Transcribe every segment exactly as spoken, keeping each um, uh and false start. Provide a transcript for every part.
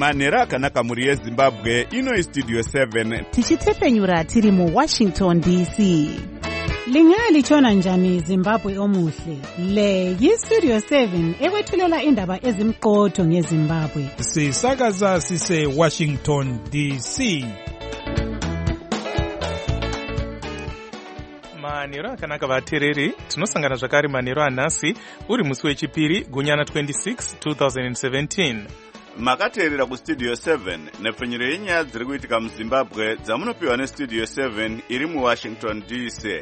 manhero akanaka muri yezimbabwe. Ino istudio seven tichitefenyura tiri mu Washington D C. Lingali chona njani Zimbabwe omuhle. Le yistudio seven ewethulela indaba ezimqotho ngeZimbabwe. Sisakaza sise Washington D C. Manhero akanaka vatereri, tinosangana zvakare manhero anhasi uri musi wechipiri gunyana twenty-six twenty seventeen. Makateerera ku Studio seven nepfenyuro yenyaya dziri kuitika muZimbabwe dzamunopiwa neStudio seven iri mu Washington D C.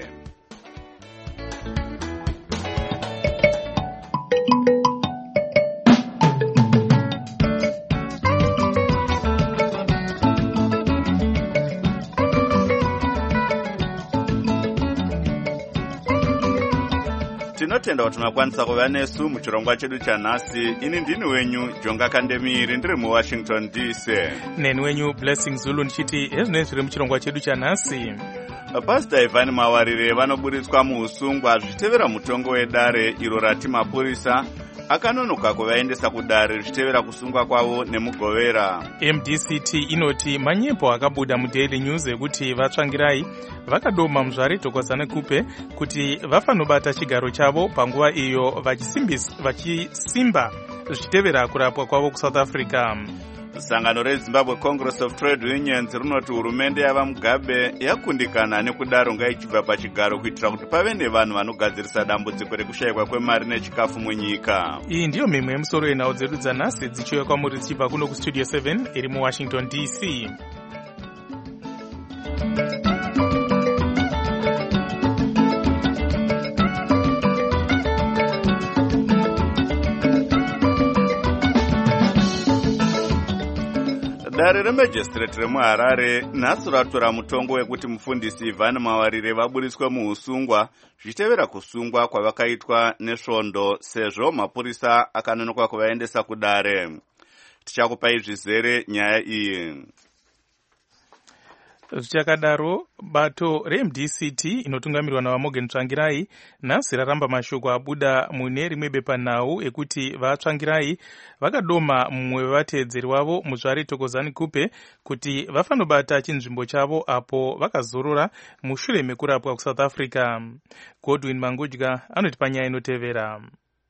Tinotenda kuti makwanisa kuva nesu muchirongwa chedu chanhasi. Ini ndini wenyu Jonga Kandemiri ndiri mu Washington D C. Neni wenyu Blessing Zulu ndichiti ezvinenge zviri muchirongwa chedu chanhasi. Pastor Ivan Mawarire vanoburitswa muusungwa zvichitevera mutongo wedare iro rati mapurisa akanonoka kuvaendesa kudare zvichitevera kusungwa kwavo nemugovera. M D C T inoti manyepo akabuda muDaily News ekuti vatsvangirai vakadoma muzvare Thokozani Kupe kuti vafanobata chigaro chavo panguva iyo vachisimba zvichitevera kurapwa kwavo kuSouth Africa. Sangano reZimbabwe Congress of Trade Unions rinoti hurumende yava Mugabe yakundikana nekudaro ngaichibva pachigaro kuitira kuti pave nevanhu vanogadzirisa dambudziko rekushayikwa kwemari nechikafu munyika. Iyi ndiyo mimwe yemusoro yenhau dzedu dzanhasi dzichiuya kwamuri dzichibva kuno kuStudio seven iri mu Washington D C. Dare reMajistrate remuHarare nhasi ratora mutongo wekuti mufundisi Ivan Mawarire vaburiswe muusungwa zvichitevera kusungwa kwavakaitwa nesvondo sezvo mapurisa akanonoka kuvaendesa kudare. Tichakupai zvizere nyaya iyi. Zvichakadaro, bato reM D C T inotungamirwa naVamorgan Tsvangirai nhasi raramba mashoko abuda mune rimwe bepanhau ekuti vatsvangirai vakadoma mumwe wevateedzeri wavo muzvare Thokozani Kupe kuti vafanobata chinzvimbo chavo apo vakazorora mushure mekurapwa kuSouth Africa. Godwin Mangudya anoti panyaya inotevera.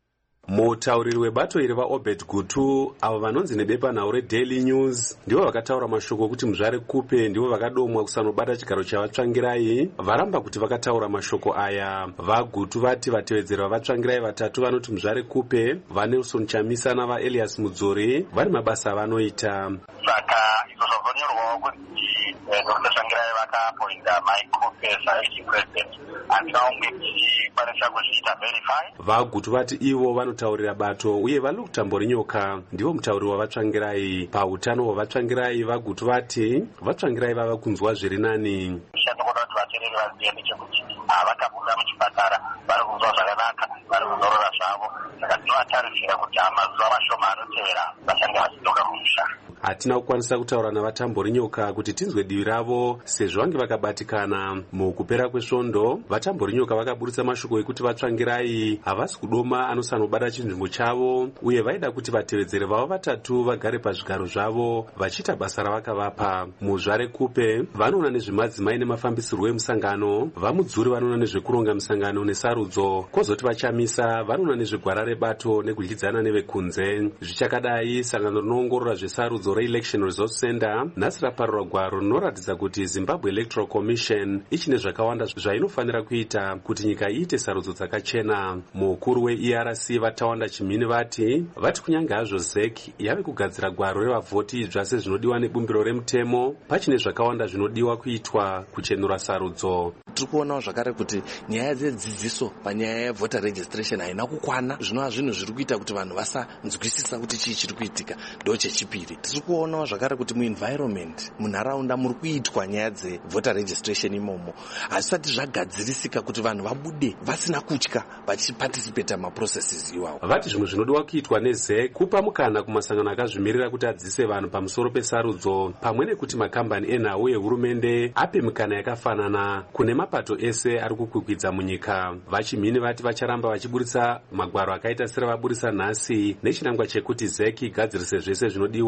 Mutauriri webato iri vaObed Gutu avo vanonzi nebepanhau reDaily News ndivo vakataura mashoko kuti muzvare Kupe ndivo vakadomwa kusanobata chigaro chavatsvangirai. Varamba kuti vakataura mashoko aya. VaGutu vati vatevedzeri vavatsvangirai vatatu vanoti muzvare Kupe, vaNelson Chamisa navaElias Mudzori vari mabasa avanoita. Saka izvo zvazonyorwawo kuti Doctor Tsvangirai vakaappointa Mike Kupe saacting president handina umwe tichikwanisa kuzviita verify. VaGutu vati ivo vanotaurira bato uye vari kutambori nyoka ndivo mutauriri wavatsvangirai. Pautano hwavatsvangirai VaGutu vati vatsvangirai vava kunzwa zviri nani. Tinoda kuti vateereri vazive nechekuti vakabuda muchipatara vari kunzwa zvakanaka, vari kuzorora zvavo. Saka tinovatarisira kuti mazuva mashoma anotevera vachange vachidzoka kumusha. Hatina kukwanisa kutaura navatambori nyoka kuti tinzwe divi ravo sezvo vange vakabatikana. Mukupera kwesvondo vatambori nyoka vakaburitsa mashoko ekuti vatsvangirai havasi kudoma anosanobata chinzvimbo chavo uye vaida kuti vatevedzeri vavo vatatu vagare pazvigaro zvavo vachiita basa ravakavapa. Muzvare Kupe vanoona nezvemadzimai nemafambisirwo emusangano, vaMudzuri vanoona nezvekuronga musangano nesarudzo, kozoti vaChamisa vanoona nezvegwara rebato nekudyidzana nevekunze. Zvichakadai, sangano rinoongorora zvesarudzo reElection Resource Center nhasi raparura gwaro rinoratidza kuti Zimbabwe Electoral Commission ichine zvakawanda zvainofanira kuita kuti nyika iite sarudzo dzakachena. Mukuru weE R C vaTawanda Chimini vati vati kunyange hazvo Z E C yave kugadzira gwaro revavhoti zvase zvinodiwa nebumbiro remutemo, pachine zvakawanda zvinodiwa kuitwa kuchenura sarudzo. Tiri kuonawo zvakare kuti nyaya dzedzidziso panyaya yevoter registration haina kukwana. Zvinova zvinhu zviri kuita kuti vanhu vasanzwisisa kuti chii chiri kuitika. Ndo chechipiri, tiri kuonawo zvakare kuti muenvironment munharaunda muri kuitwa nyaya dzevoter registration imomo hazvisati zvagadzirisika kuti vanhu vabude vasina kutya vachiparticipate maprocesses iwawo. Vati zvimwe zvinodiwa kuitwa neZ E C kupa mukana kumasangano akazvimirira kuti adzise vanhu pamusoro pesarudzo, pamwe nekuti makambani enhau ehurumende ape mikana yakafanana kune mapato ese ari kukwikwidza munyika. VaChimini vati vacharamba vachiburitsa magwaro akaita seravaburisa nhasi nechinangwa chekuti Z E C igadzirise zvese zvinodiwa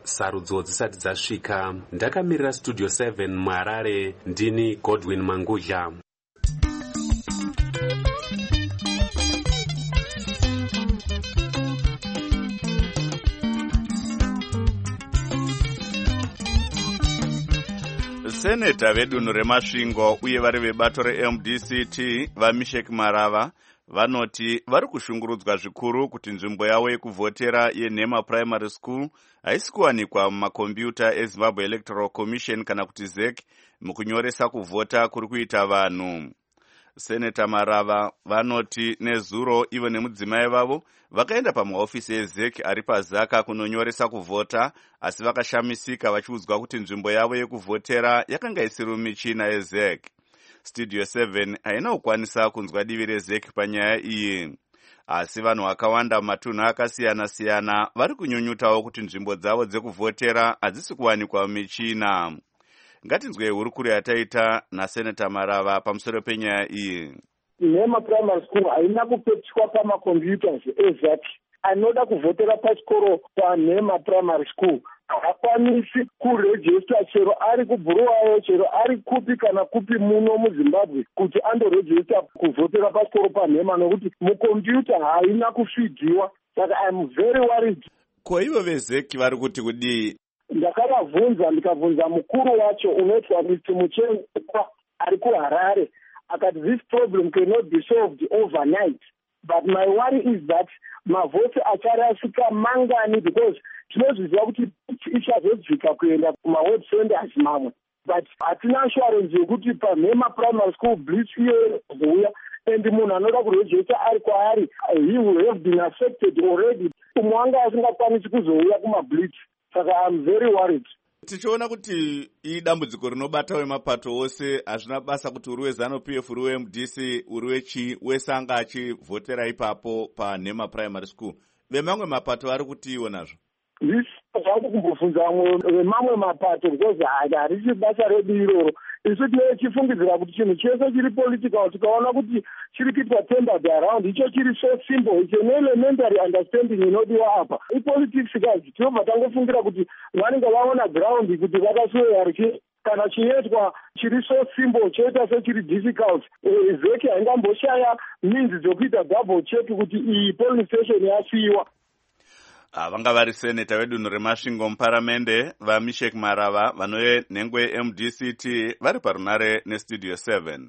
sarudzo dzisati dzasvika. Ndakamirira Studio seven muHarare, ndini Godwin Mangudya. Seneta vedunhu reMasvingo uye vari vebato reM D C T vaMeshek Marava vanoti vari kushungurudzwa zvikuru kuti nzvimbo yavo yekuvhotera yeNhema Primary School haisi kuwanikwa mumakombiyuta eZimbabwe Electoral Commission kana kuti Z E C mukunyoresa kuvhota kuri kuita vanhu. Seneta Marava vanoti nezuro ivo nemudzimai vavo vakaenda pamahofisi eZ E C ari paZaka kunonyoresa kuvhota, asi vakashamisika vachiudzwa kuti nzvimbo yavo yekuvhotera yakanga isiri michina yeZ E C. Studio seven haina kukwanisa kunzwa divi reZ E C panyaya iyi, asi vanhu vakawanda mumatunhu akasiyana-siyana vari kunyunyutawo kuti nzvimbo dzavo dzekuvhotera hadzisi kuwanikwa michina. Ngatinzwe hurukuro yataita naSeneta Marava pamusoro penyaya iyi. Nhema Primary School haina kupetishwa pamakombiyuta eZ E C. Anoda kuvhotera pachikoro paNhema Primary School hakwanisi kurejista chero ari kubhuruwayo, chero ari kupi kana kupi muno muZimbabwe kuti andorejista kuvhotera pachikoro paNhema, nokuti mukombiyuta haina kufidhiwa. Saka I am very worried. Ko ivo veZ E C vari kuti kudii? Ndakavabvunza ndikabvunza mukuru wacho unoitwa mister Muchengwa ari kuHarare, akati this problem cannot be solved overnight, but my worry is that mavhoti acharasika mangani, because tinozviziva kuti ichazodzika kuenda kumaweb centers mamwe, but hatina assurance yekuti paNhema Primary School blitz iyo zouya and munhu anoda kurejista ari kwaari he will have been affected already. Umwe wanga asingakwanisi kuzouya kumablitz. Saka I'm very worried. Tichiona kuti idambudziko rinobata wemapato ose, hazvina basa kuti uri weZANU-P F, uri weM D C, uri wechi, wese anga achivhotera ipapo paNhema Primary School. Vemamwe mapato vari kutiwo nazvo? This zvauku kumbobvunza vemamwe mapato because harisi basa redu iroro. Isu tinenge tichifungidzira kuti chinhu chese chiri political tikaona kuti chiri kuitwa tendered around icho chiri so simple, it's an elementary understanding inodiwa apa. Ipolitics guys tinobva tangofungira kuti vanenge vaona ground kuti vakaswera kana chinoitwa chiri so simple choita sechiri difficult. Z E C haingamboshaya means dzokuita double check kuti iyi polling station yasiyiwa. Vanga vari seneta vedunhu reMasvingo muparamende vaMeshek Marava vanove nhengo yeM D C T vari parunare neStudio seven.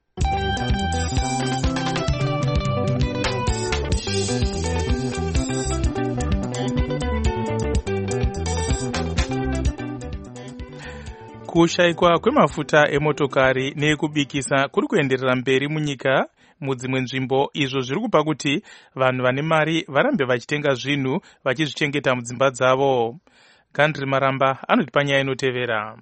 Kushayikwa kwemafuta emotokari neekubikisa kuri kuenderera mberi munyika mudzimwe nzvimbo, izvo zviri kupa kuti vanhu vane mari varambe vachitenga zvinhu vachizvichengeta mudzimba dzavo. Gandri Maramba anoti panyaya inotevera.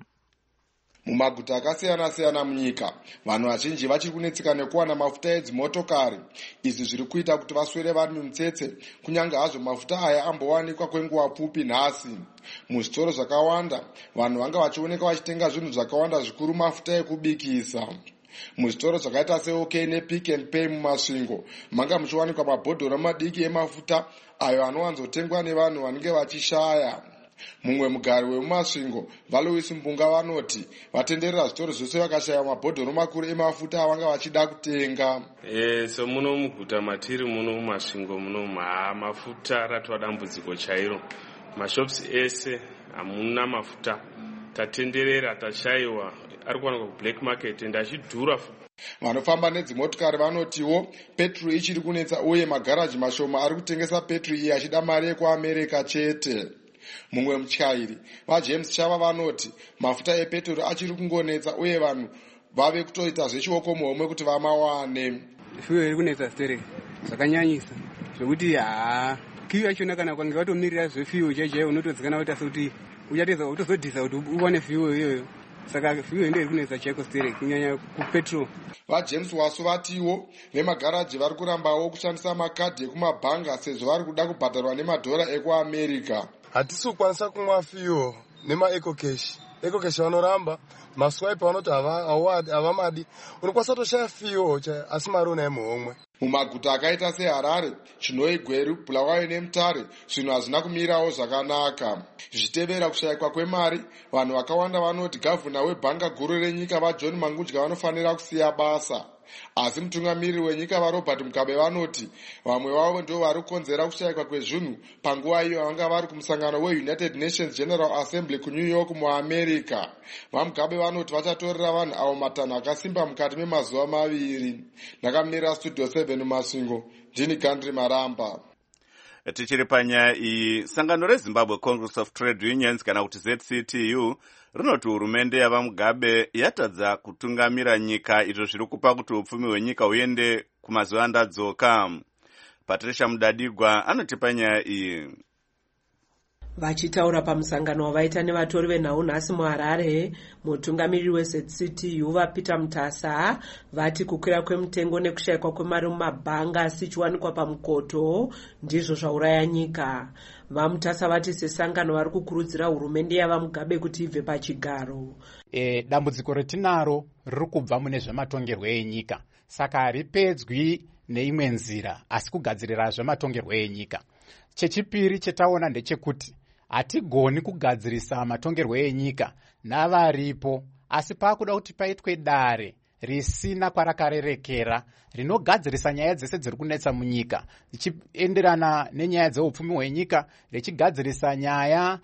Mumaguta akasiyana-siyana munyika, vanhu vazhinji vachiri kunetseka nekuwana mafuta edzimotokari. Izvi zviri kuita kuti vaswere vari mumutsetse, kunyange hazvo mafuta aya ambowanikwa kwenguva pfupi nhasi. Muzvitoro zvakawanda, vanhu vanga vachioneka vachitenga zvinhu zvakawanda zvikuru mafuta ekubikisa. Muzvitoro zvakaita seOK nePick and Pay muMasvingo manga muchiwanikwa mabhodhoro madiki emafuta ayo anowanzotengwa nevanhu vanenge vachishaya. Mumwe mugari wemuMasvingo, Valois Mbunga, vanoti vatenderera zvitoro zvose vakashaya mabhodhoro makuru emafuta avanga vachida kutenga. Eh, so muno muguta matiri muno muMasvingo muno ma mafuta ratwa dambudziko chairo. Mashops ese hamuna mafuta. Tatenderera tashayiwa ari kuwanikwa kublack market ende achidhura. Vanofamba nedzimotokari vanotiwo petrol ichiri kunetsa uye magaraji mashoma ari kutengesa petrol iyi achida mari yekuAmerica chete. Mumwe mutyairi vaJames Chava vanoti mafuta epetrol achiri kungonetsa uye vanhu vave kutoita zvechioko muhomwe kuti vamawane. Fuel iri kunetsa stere zvakanyanyisa zvokuti haa kiwi yachona kana kwange vatomirira zvefuel chaichaiyo unotodzikana kuita sekuti uchatedza utozodhisa kuti uwane fuel iyoyo. Saka fuel ndiyo iri kunetsa chaiko stere kunyanya kupetrol. VaJames Wasu vatiwo vemagaraji vari kurambawo kushandisa makadhi ekumabhanga sezvo vari kuda kubhadharwa nemadhora ekuAmerica. Hatisi kukwanisa kumwa fuel nemaEcocash. EcoCash vanoramba maswipe vanoti havamadi, unokwanisa kutoshaya fuel asi mari unaye muhomwe. mumaguta akaita seharare, chinoigweru, bulawayo nemutare zvinhu hazvina kumirawo zvakanaka. Zvichitevera kushayikwa kwemari, vanhu vakawanda vanoti gavhuna webhanga guru renyika vajohn mangudya vanofanira kusiya basa. Asi mutungamiriri wenyika vaRobert Mugabe vanoti vamwe vavo ndo vari kukonzera kushayikwa kwezvinhu panguva iyo vanga vari kumusangano weUnited Nations General Assembly kuNew York muAmerica. VaMugabe vanoti vachatorera vanhu avo matanho akasimba mukati memazuva maviri. Ndakamirira Studio seven Masvingo, ndini Gandri Maramba. Tichiri panyaya iyi, sangano reZimbabwe Congress of Trade Unions kana kuti Z C T U rinoti hurumende yavaMugabe yatadza kutungamira nyika, izvo zviri kupa kuti upfumi hwenyika huende kumazuva andadzoka. Patricia Mudadigwa anoti panyaya iyi. Vachitaura pamusangano wavaita nevatori venhau nhasi muHarare, mutungamiriri weZ C T U vaPeter Mutasa vati kukwira kwemutengo nekushayikwa kwemari mumabhanga asichiwanikwa pamukoto ndizvo zvauraya nyika. VaMutasa vati sesangano vari kukurudzira hurumende yavaMugabe kuti ibve pachigaro. E, dambudziko retinaro riri kubva mune zvematongerwo enyika, saka haripedzwi neimwe nzira asi kugadzirira zvematongerwo enyika. Chechipiri chetaona ndechekuti hatigoni kugadzirisa matongerwo enyika navaripo, asi pakuda kuti paitwe dare risina kwarakarerekera rinogadzirisa nyaya dzese dziri kunetsa munyika, richienderana nenyaya dzeupfumi hwenyika, richigadzirisa nyaya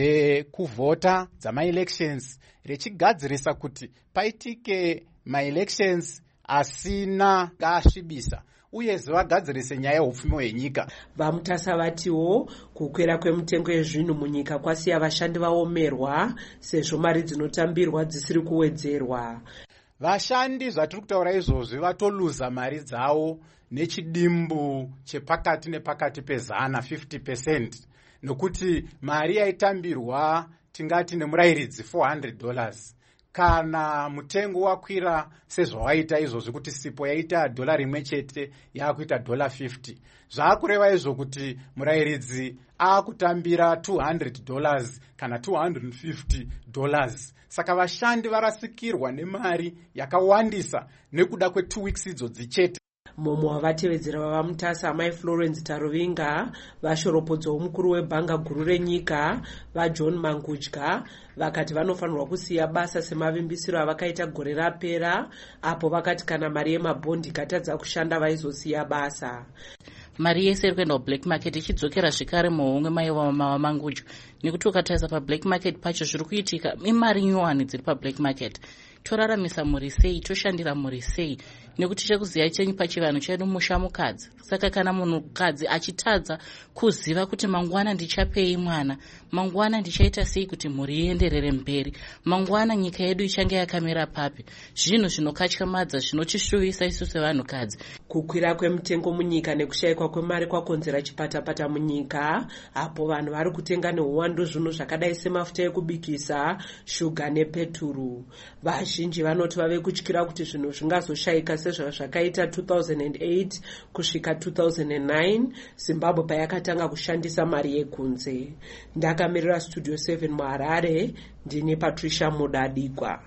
dzekuvhota dzamaelections, richigadzirisa kuti paitike maelections asina kasvibisa, uye vagadzirise nyaya yeupfumi hwenyika. VaMutasa vatiwo kukwira kwemutengo yezvinhu munyika kwasiya vashandi vaomerwa sezvo mari dzinotambirwa dzisiri kuwedzerwa. Vashandi zvatiri kutaura izvozvi vatoluza mari dzavo nechidimbu chepakati nepakati pezana fifty percent, nokuti mari yaitambirwa tingati nemurayiridzi four hundred dollars. Kana mutengo wakwira sezvawaita izvozvi kuti sipo yaita dola rimwe chete yakuita dola fifty, zvakureva izvo kuti murayiridzi akutambira two hundred dollars kana two hundred fifty dollars. Saka vashandi varasikirwa nemari yakawandisa nekuda kwe two weeks idzo dzichete. Mumwe wavatevedzera vavaMutasa Mai Florence Taruvinga vashoropodzwa mukuru webhanga guru renyika vaJohn Mangudya vakati vanofanirwa kusiya basa semavimbisiro avakaita gore rapera, apo vakati kana mari yemabhondi ikatadza kushanda vaizosiya basa. Mari yese iri kuenda kublack market ichidzokera zvekare muhomwe maiva Mangudya, nekuti ukatarisa pablack market pacho zviri kuitika imari nyowani dziri pablack market. Toraramisa muri sei, toshandira muri sei, nekuti chekuziya chenyu pachivanhu chedu musha mukadzi. Saka kana munhukadzi achitadza kuziva kuti mangwana ndichapei mwana, mangwana ndichaita sei kuti mhuri ienderere mberi, mangwana nyika yedu ichange yakamira papi, zvinhu zvinokatyamadza zvinotishuvisa isu sevanhukadzi. Kukwira kwemutengo munyika nekushayikwa kwemari kwakonzera chipatapata munyika, apo vanhu vari kutenga neuwandu zvinhu zvakadai semafuta ekubikisa, shuga nepeturu. Vazhinji vanoti vave kutyira kuti zvinhu zvingazoshayika sezvazvakaita two thousand eight kusvika two thousand nine Zimbabwe payakatanga kushandisa mari yekunze. Ndakamirira Studio seven muHarare, ndini Patricia Mudadigwa.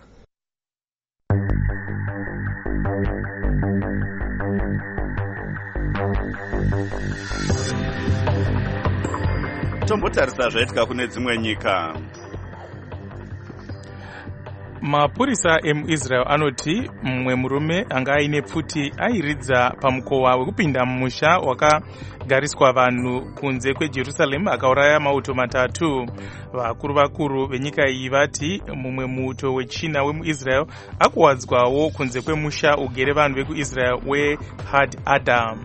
Tombotarisa zvaitika kune dzimwe nyika. Mapurisa emuIsrael anoti mumwe murume anga aine pfuti airidza pamukova wekupinda mumusha wakagariswa vanhu kunze kweJerusarema akauraya mauto matatu. Vakuru vakuru venyika iyi vati mumwe muuto wechina wemuIsrael akuwadzwawo kunze kwemusha ugere vanhu vekuIsrael weHad Adam.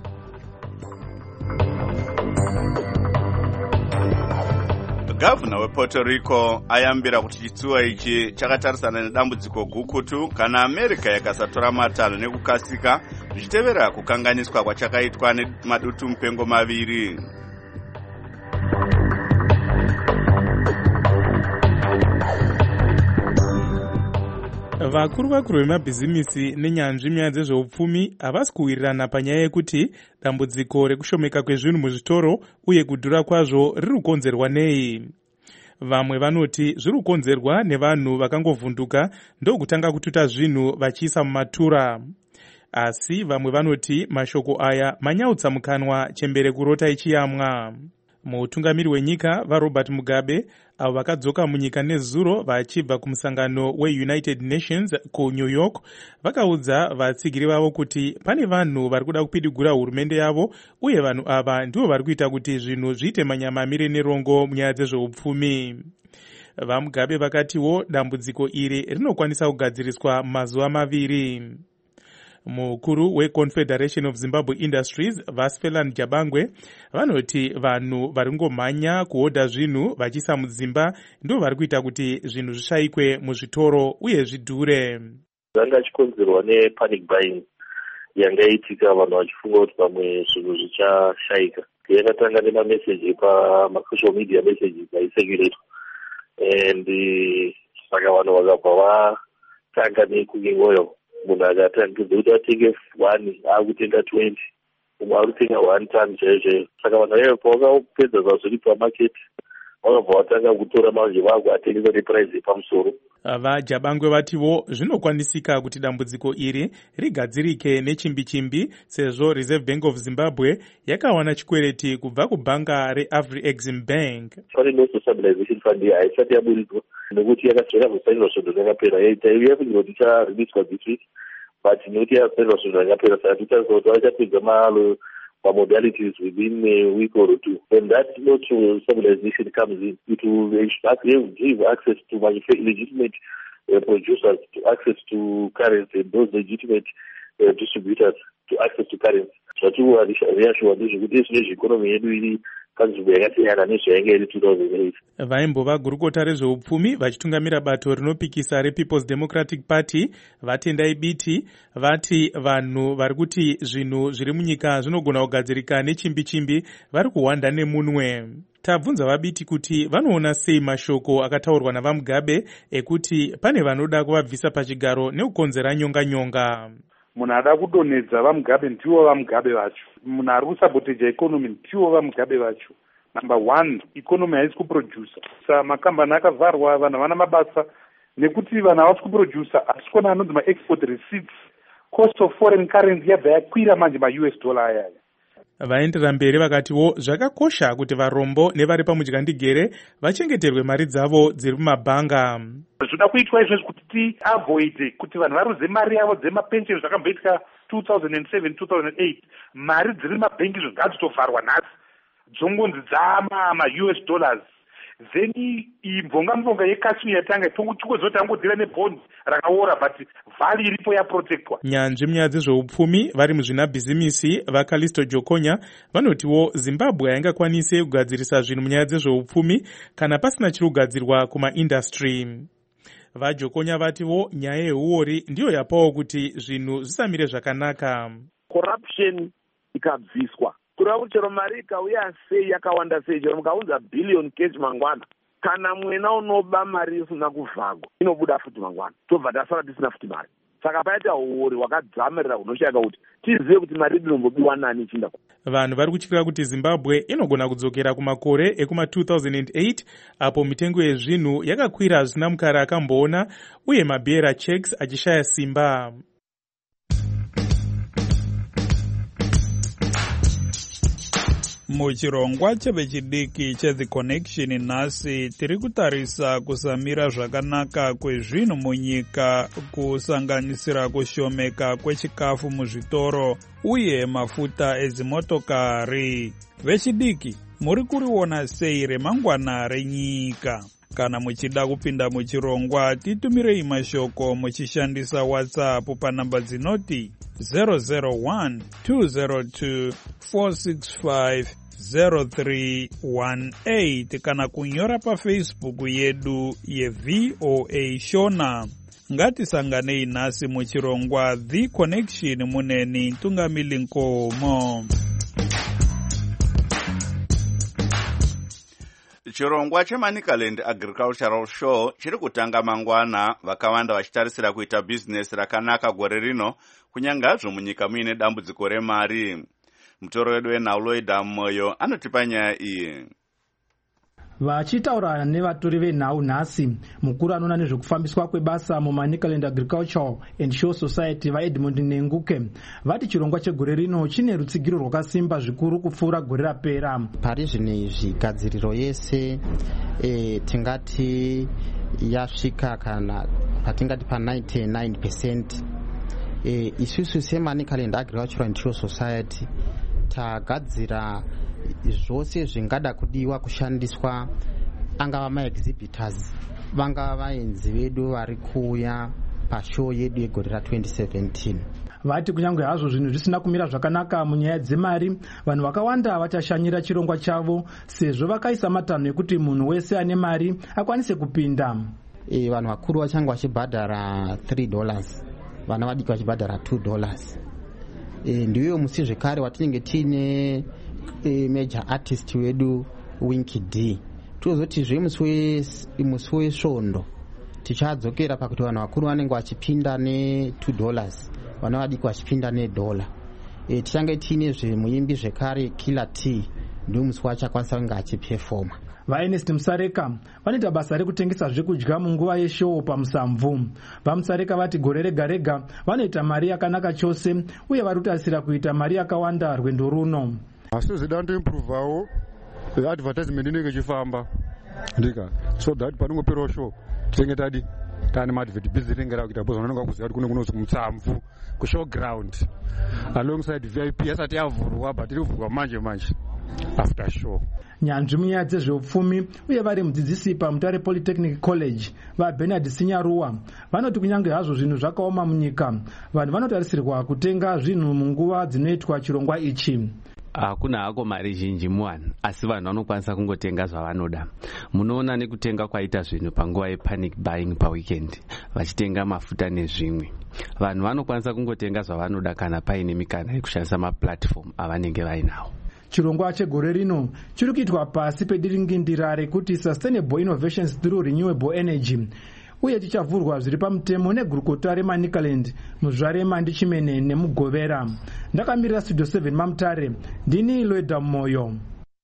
Gavana wePuerto Rico ayambira kuti chitsuwa ichi chakatarisana nedambudziko gukutu kana America yakasatora matanho nekukasika zvichitevera kukanganiswa kwachakaitwa nemadutu mupengo maviri. Vakuru vakuru vemabhizimisi nenyanzvi nyaya dzezveupfumi havasi kuwirirana panyaya yekuti dambudziko rekushomeka kwezvinhu muzvitoro uye kudhura kwazvo riri kukonzerwa nei. Vamwe vanoti zviri kukonzerwa nevanhu vakangovhunduka ndokutanga kututa zvinhu vachiisa mumatura. asi vamwe vanoti mashoko aya manyautsa mukanwa chembere kurota ichiyamwa. Mutungamiri wenyika vaRobert Mugabe avo vakadzoka munyika nezuro vachibva kumusangano weUnited Nations kuNew York vakaudza vatsigiri vavo kuti pane vanhu vari kuda kupidigura hurumende yavo uye vanhu ava ndivo vari kuita kuti zvinhu zviite manyamamire nerongo munyaya dzezveupfumi. VaMugabe vakatiwo dambudziko iri rinokwanisa kugadziriswa mazuva maviri. Mukuru weConfederation of Zimbabwe Industries Vasfelan Jabangwe vanoti vanhu varingomhanya kuhodha zvinhu vachisa mudzimba ndivo vari kuita kuti zvinhu zvishayikwe muzvitoro uye zvidhure. Zvanga chikonzerwa nepanic buying yangaitika vanhu vachifunga kuti pamwe zvinhu zvichashayika. Yakatanga nemameseji pamasocial media messages aisekuretwa and saka vanhu vakabva vatanga nekunyengoyo. Munhu akatangidza kuti atenge one akutenga twenty, umwe ari kutenga one ton chaizvo. Saka vanhu vaiva pavakapedza zvazviri pamaketi vakabva vatanga kutora manje vakuatengesa nepuraizi yepamusoro. VaJabangwe vatiwo zvinokwanisika kuti dambudziko iri rigadzirike nechimbi-chimbi sezvo Reserve Bank of Zimbabwe yakawana chikwereti kubva kubhanga reAfriExim Bank. Pane no stabilization fund haisati yaburidzwa nekuti yakazosainwa svondo rakapera. Yaifungirwa kuti ichareleaswa this week but nekuti yasainwa svondo rakapera saka tichaziva kuti vachapedza malo modalities within a week or two. When that not stabilization comes in, it will give access to legitimate uh, producers to access to currency, and those legitimate uh, distributors to access to currency. Zvatiwa reassured ndezvekuti ezvino economy yedu iri panzvimbo yakasiyana nezvainge iri two thousand eight. Vaimbova gurukota rezveupfumi vachitungamira bato rinopikisa rePeople's Democratic Party vatendai biti vati vanhu vari kuti zvinhu zviri munyika zvinogona kugadzirika nechimbi-chimbi vari kuhwanda nemunwe. Tabvunza vabiti kuti vanoona sei mashoko akataurwa navaMugabe ekuti pane vanoda kuvabvisa pachigaro nekukonzera nyonga-nyonga. Munhu ada kudonhedza vaMugabe ndivo vaMugabe vacho. Munhu ari kusaboteja economy ndivo vaMugabe vacho. Number one, economy haisi kuproducer. Sa makambani akavharwa, vanhu havana mabasa nekuti vanhu havasi kuproducer. Asi kona anonzi ma-export receipts, cost of foreign currency yabva yakwira manje ma-U S dollar ayaya. Vaendera mberi vakatiwo zvakakosha kuti varombo nevari pamudyandigere vachengeterwe mari dzavo dziri mumabhanga. Zvoda kuitwa izvozvo kuti tiavoid kuti vanhu varuze mari yavo dzemapensheni zvakamboitika two thousand seven two thousand eight. Mari dziri mumabhengi izvo ngadzitofarwa nhasi dzongonzi dzama ma-U S dollars. Then imvonga mvonga yekashmir yatanga tongotikodzoti angodira nebhondi rakaora but vhali iripo yaprotectwa. Nyanzvi munyaya dzezveupfumi vari muzvinabhizimisi vaKalisto Jokonya vanotiwo Zimbabwe haingakwanise kugadzirisa zvinhu munyaya dzezveupfumi kana pasina chiri kugadzirwa kumaindastry. VaJokonya vatiwo nyaya yeuori ndiyo yapawo kuti zvinhu zvisamire zvakanaka. Corruption ikabviswa. Kureva kuti chero mari ikauya sei yakawanda sei, chero mukaunza billion cash mangwana, kana mwena unoba mari isina kuvhagwa inobuda futi mangwana, tobva tasara tisina futi mari. Saka paita uori wakadzamirira hunoshayika kuti tizive kuti mari inombobiwa nani ichinda. Vanhu vari kutyira kuti Zimbabwe inogona kudzokera kumakore ekuma two thousand eight apo mitengo yezvinhu yakakwira zvisina mukara akamboona uye mabearer checks achishaya simba. Muchirongwa chevechidiki cheThe Connection nhasi tiri kutarisa kusamira zvakanaka kwezvinhu munyika kusanganisira kushomeka kwechikafu muzvitoro uye mafuta edzimotokari. Vechidiki, muri kuriona sei remangwana renyika? Kana muchida kupinda muchirongwa titumirei mashoko muchishandisa WhatsApp panamba dzinoti zero zero one two zero two four six five zero three one eight kana kunyora paFacebook yedu yeV O A Shona. Ngatisanganei nhasi muchirongwa The Connection muneni Ntungamili Nkomo. Chirongwa cheManicaland Agricultural Show chiri kutanga mangwana, vakawanda vachitarisira kuita business rakanaka gore rino kunyangazvo munyika muine dambudziko remari. Mutoro wedu weNauloida Moyo anotipa nyaya iyi. Vachitaura nevatori venhau nhasi, mukuru anoona nezvekufambiswa kwebasa muManicaland Agricultural and Show Society vaEdmund Nenguke vati chirongwa chegore rino chine rutsigiro rwakasimba zvikuru kupfuura gore rapera. Pari zvino izvi gadziriro yese e, tingati yasvika kana patingati pa ninety-nine percent. E, isusu seManicaland Agricultural and Show Society tagadzira zvose zvingada kudiwa kushandiswa, angava maexhibitors, vangava vaenzi vedu vari kuuya pashow yedu yegore ra twenty seventeen. Vati kunyange hazvo zvinhu zvisina kumira zvakanaka munyaya dzemari, vanhu vakawanda vachashanyira chirongwa chavo sezvo vakaisa matanho ekuti munhu wese ane mari akwanise kupinda. E, vanhu vakuru vachange vachibhadhara three dollars, vana vadiki vachibhadhara two dollars. E, ndiyo musi zvekare watinenge tiine e, major artist wedu Winky D. Tozotizve musi wesvondo tichadzokera pakuti vanhu vakuru vanenge vachipinda ne two dollars, vana vadiki vachipinda ne dollar. E, tichange tiine zvemuimbi zvekare Killer T, ndiyo musi wachakwanisa kunge achiperforma. VaErnest Musareka vanoita basa rekutengesa zvekudya munguva yeshow pamusamvu. VaMusareka vati gore rega rega vanoita mari yakanaka chose uye vari kutarisira kuita mari yakawanda rwendo runo. Asi zida ndoimprovawo advertisement inenge ichifamba ndika so that panongopera show tinenge tadi tane madvert busy ringe rakuita bozana nonga kuziva kuti kune kunonzi musamvu kushowground alongside V I P asati yavhurwa but irivhurwa manje manje after show. Nyanzvi munyaya dzezveupfumi uye vari mudzidzisi paMutare Polytechnic College vaBernard Sinyaruwa vanoti kunyange hazvo zvinhu zvakaoma munyika, vanhu vanotarisirwa kutenga zvinhu munguva dzinoitwa chirongwa ichi. Hakuna hako mari zhinji muwanhu, asi vanhu vanokwanisa kungotenga zvavanoda. Munoona nekutenga kwaita zvinhu panguva yepanic buying paweekend, vachitenga mafuta nezvimwe. Vanhu vanokwanisa kungotenga zvavanoda kana paine mikana yekushandisa maplatform avanenge vainawo. Chirongwa chegore rino chiri kuitwa pasi pediringindira rekuti Sustainable Innovations through Renewable Energy, uye chichavhurwa zviri pamutemo negurukota reManicaland muzvare Ndichimene nemugovera. Ndakamirira Studio seven maMutare, ndini Loida Moyo.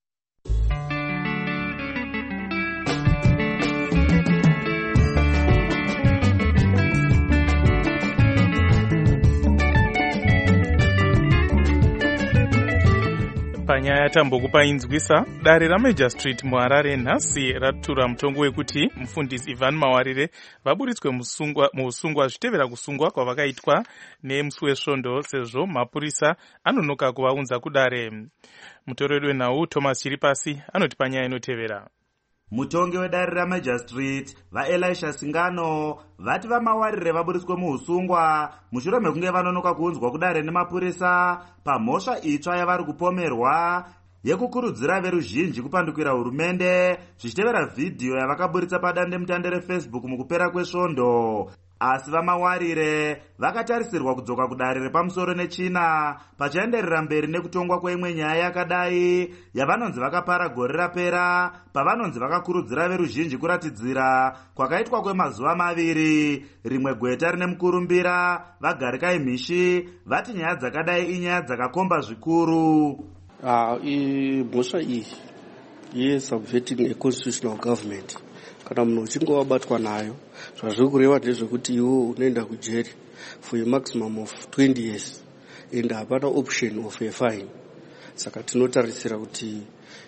Panyaya tambokupa inzwisa, dare raMajor Street muHarare nhasi ratura mutongo wekuti mufundisi Ivan Mawarire vaburitswe muusungwa zvitevera kusungwa kwavakaitwa nemusi wesvondo sezvo mapurisa anonoka kuvaunza kudare. Mutoreri wenhau Thomas Chiripasi anoti panyaya inotevera. Mutongi wedare raMajor Street vaElisha Singano vati vaMawarire vaburitswe muusungwa mushure mekunge vanonoka kuunzwa kudare nemapurisa pamhosva itsva yavari kupomerwa yekukurudzira veruzhinji kupandukira hurumende zvichitevera vhidhiyo yavakaburitsa padandemutande reFacebook mukupera kwesvondo. Asi vaMawarire vakatarisirwa kudzoka kudare repamusoro nechina pachaenderera mberi nekutongwa kweimwe nyaya yakadai yavanonzi vakapara gore rapera pavanonzi vakakurudzira veruzhinji kuratidzira kwakaitwa kwemazuva maviri rimwe gweta rine mukurumbira vaGarikai Mhishi vati nyaya dzakadai inyaya dzakakomba zvikuru. Uh, imhosva iyi yesubverting a constitutional government, kana munhu uchinge wabatwa nayo zvazviri kureva ndezvekuti iwo unoenda kujeri for a maximum of twenty years and hapana option of a fine. Saka tinotarisira kuti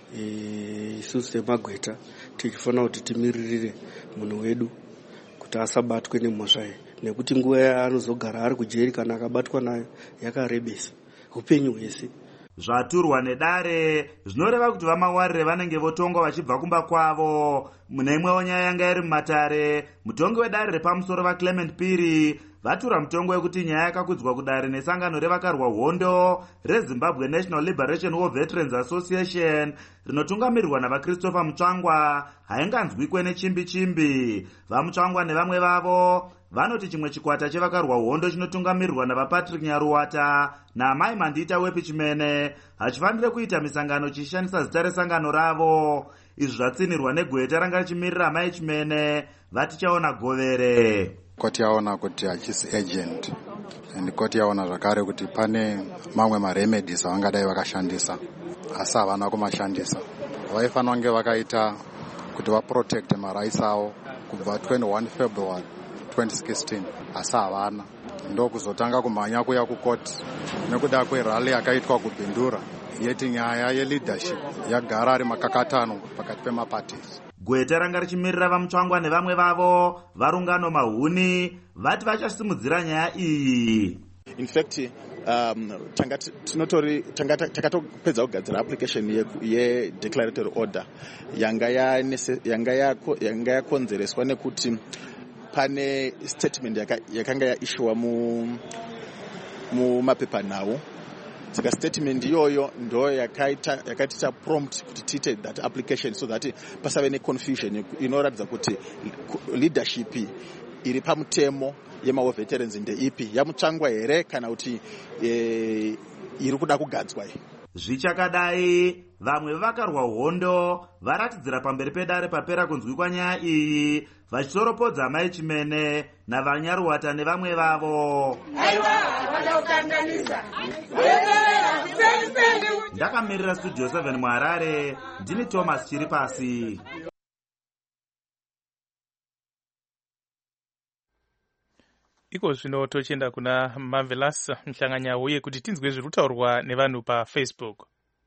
isusu semagweta tichifanira kuti timiririre munhu wedu kuti asabatwe nemhosva iyi, nekuti nguva yaanozogara ari kujeri kana akabatwa nayo yakarebesa upenyu hwese. Zvaturwa nedare zvinoreva kuti vaMawarire vanenge votongwa vachibva kumba kwavo. Mune imwewo nyaya yanga iri muMatare, mutongi wedare repamusoro vaClement Piri vatura mutongo wekuti nyaya yakakudzwa kudare nesangano revakarwa hondo reZimbabwe National Liberation War Veterans Association rinotungamirirwa navaChristopher Mutsvangwa hainganzwikwe nechimbi chimbi. VaMutsvangwa nevamwe vavo vanoti chimwe chikwata chevakarwa hondo chinotungamirirwa navaPatrick Nyaruwata naMai Mandita Wepichimene hachifanire kuita misangano chishandisa zita resangano ravo. Izvi zvatsinirwa negweta ranga richimirira Amai Chimene vati chaona govere. Koti yaona kuti hachisi agent and koti yaona zvakare kuti pane mamwe maremedies avangadai vakashandisa asi havana kumashandisa. Vaifanira kunge vakaita kuti vaprotecte maraisi avo kubva twenty-one February twenty sixteen, asi havana. Ndokuzotanga kumhanya kuya kukoti nekuda kwerali yakaitwa kubhindura yeti nyaya yeleadership yagara ari makakatano pakati pemaparties. Gweta ranga richimirira vamutsvangwa nevamwe vavo varungano mahuni vati vachasimudzira nyaya iyi. In fact, um, tinotori takatopedza kugadzira application ye declaratory order yanga yanga yakonzereswa nekuti pane statement yakanga yaishiwa mu mumapepa nawo. Saka statement iyoyo ndo yakaita yakaita prompt kuti tiite that application so that pasave ne confusion inoratidza kuti leadership iri pamutemo yema veterans ndeipi yamutsvangwa here kana kuti e, iri kuda kugadzwa. Zvichakadai vamwe vakarwa hondo varatidzira pamberi pedare papera kunzwikwa nyaya iyi vachitoropodza mai Chimene naVanyaruwata nevamwe vavo. Ndakamirira studio seven muHarare, ndini Thomas Chiripasi. Iko zvino tochienda kuna Marvelous Mhlanganya uye kuti tinzwe zviri kutaurwa nevanhu paFacebook.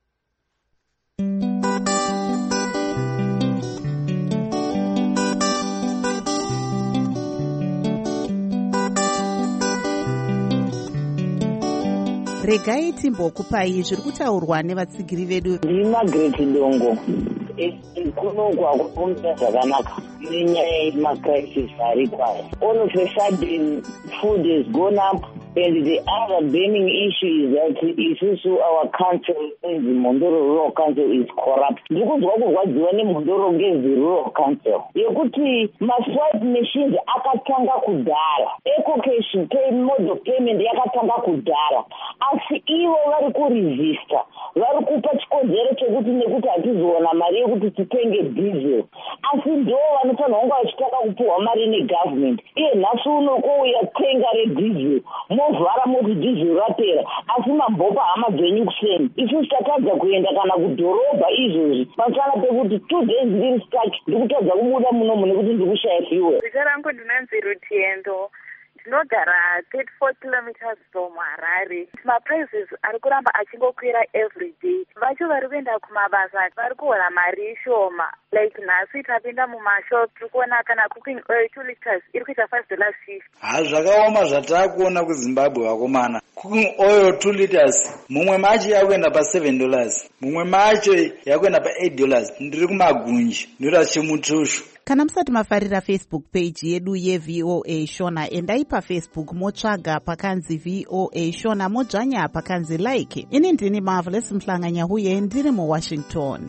Regai timbokupai zviri kutaurwa nevatsigiri vedu. Ndini Margaret Dongo. Kunogwa kuomba zvakanaka nenyaya yemacrisis ari kwayo. All of a sudden food has gone up, and the other burning issue is that isusu our council, the Mondoro Rural Council, is corrupt. Ndikuzwa kurwadziwa neMondoro ngezi Rural Council yekuti maswipe machines akatanga kudhara, eco cash pay mode of payment yakatanga kudhara, asi ivo vari kuresista, vari kupa chikodzero chekuti nekuti hatizoona mari yekuti titenge diesel, asi ndo vanofanira kunge vachitaka kupiwa mari negovernment. Iye nhasi uno kouya tenga rediesel movhara moti diesel rapera, asi mambopa hama dzenyu kuseni. Isusu tatadza kuenda kana kudhorobha izvozvi pasana pekuti two days ndiri stuck ndikutadza kubuda munomu nekuti ndikushaya fuel. Zita rangu ndinonzi Rutiendo. Ndinogara thirty-four kilometers from Harare. Maprices ari kuramba achingokwira every day. Vacho vari kuenda kumabasa vari kuhola mari shoma. Like nhasi tapinda mumashop tiri kuona kana cooking oil two liters iri kuita five dollars fifty. Ha zvakaoma zvataakuona kuZimbabwe vakomana. Cooking oil two liters mumwe macho yakuenda pa seven dollars. Mumwe macho yakuenda pa eight dollars. Ndiri kumagunji ndira chimutushu. Kana musati mafarira Facebook page yedu yeV O A Shona, endai paFacebook motsvaga pakanzi V O A Shona, modzvanya pakanzi like. Ini ndini Marvelous Mhlanganya uye ndiri muWashington.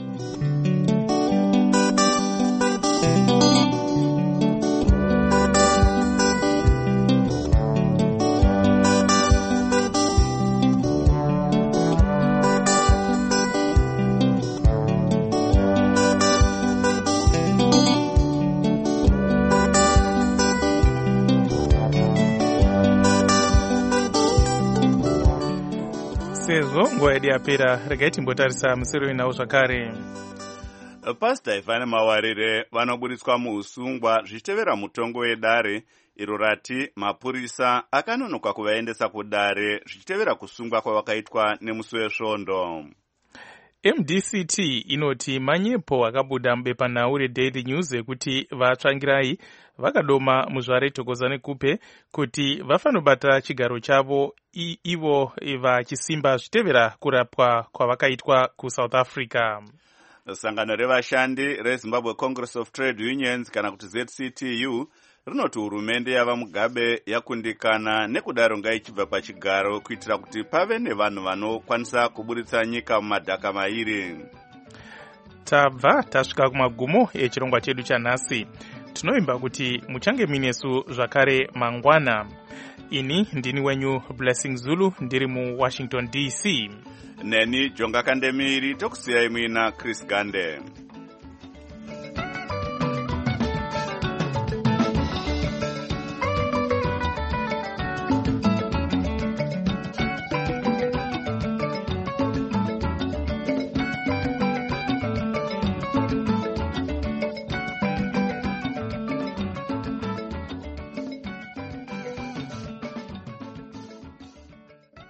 Sezvo nguva yedu yapera, regai timbotarisa musero inawo zvakare. Pastor Ivhani Mawarire vanoburitswa muusungwa zvichitevera mutongo wedare iro rati mapurisa akanonoka kuvaendesa kudare zvichitevera kusungwa kwavakaitwa nemusi wesvondo. M D C T inoti manyepo akabuda mubepanhau reDaily News ekuti vatsvangirai vakadoma muzvare Thokozani Kupe kuti vafanobata chigaro chavo ivo vachisimba zvitevera kurapwa kwavakaitwa kuSouth Africa. Sangano revashandi reZimbabwe Congress of Trade Unions kana kuti Z C T U rinoti hurumende yava Mugabe yakundikana nekudaro ngaichibva pachigaro kuitira kuti pave nevanhu vanokwanisa kuburitsa nyika mumadhaka mairi. Tabva tasvika kumagumo echirongwa chedu chanhasi. Tinoimba kuti muchange minesu zvakare mangwana. Ini ndini wenyu Blessing Zulu ndiri muWashington D C. Neni Jonga Kandemiri tokusiyai muina Chris Gande.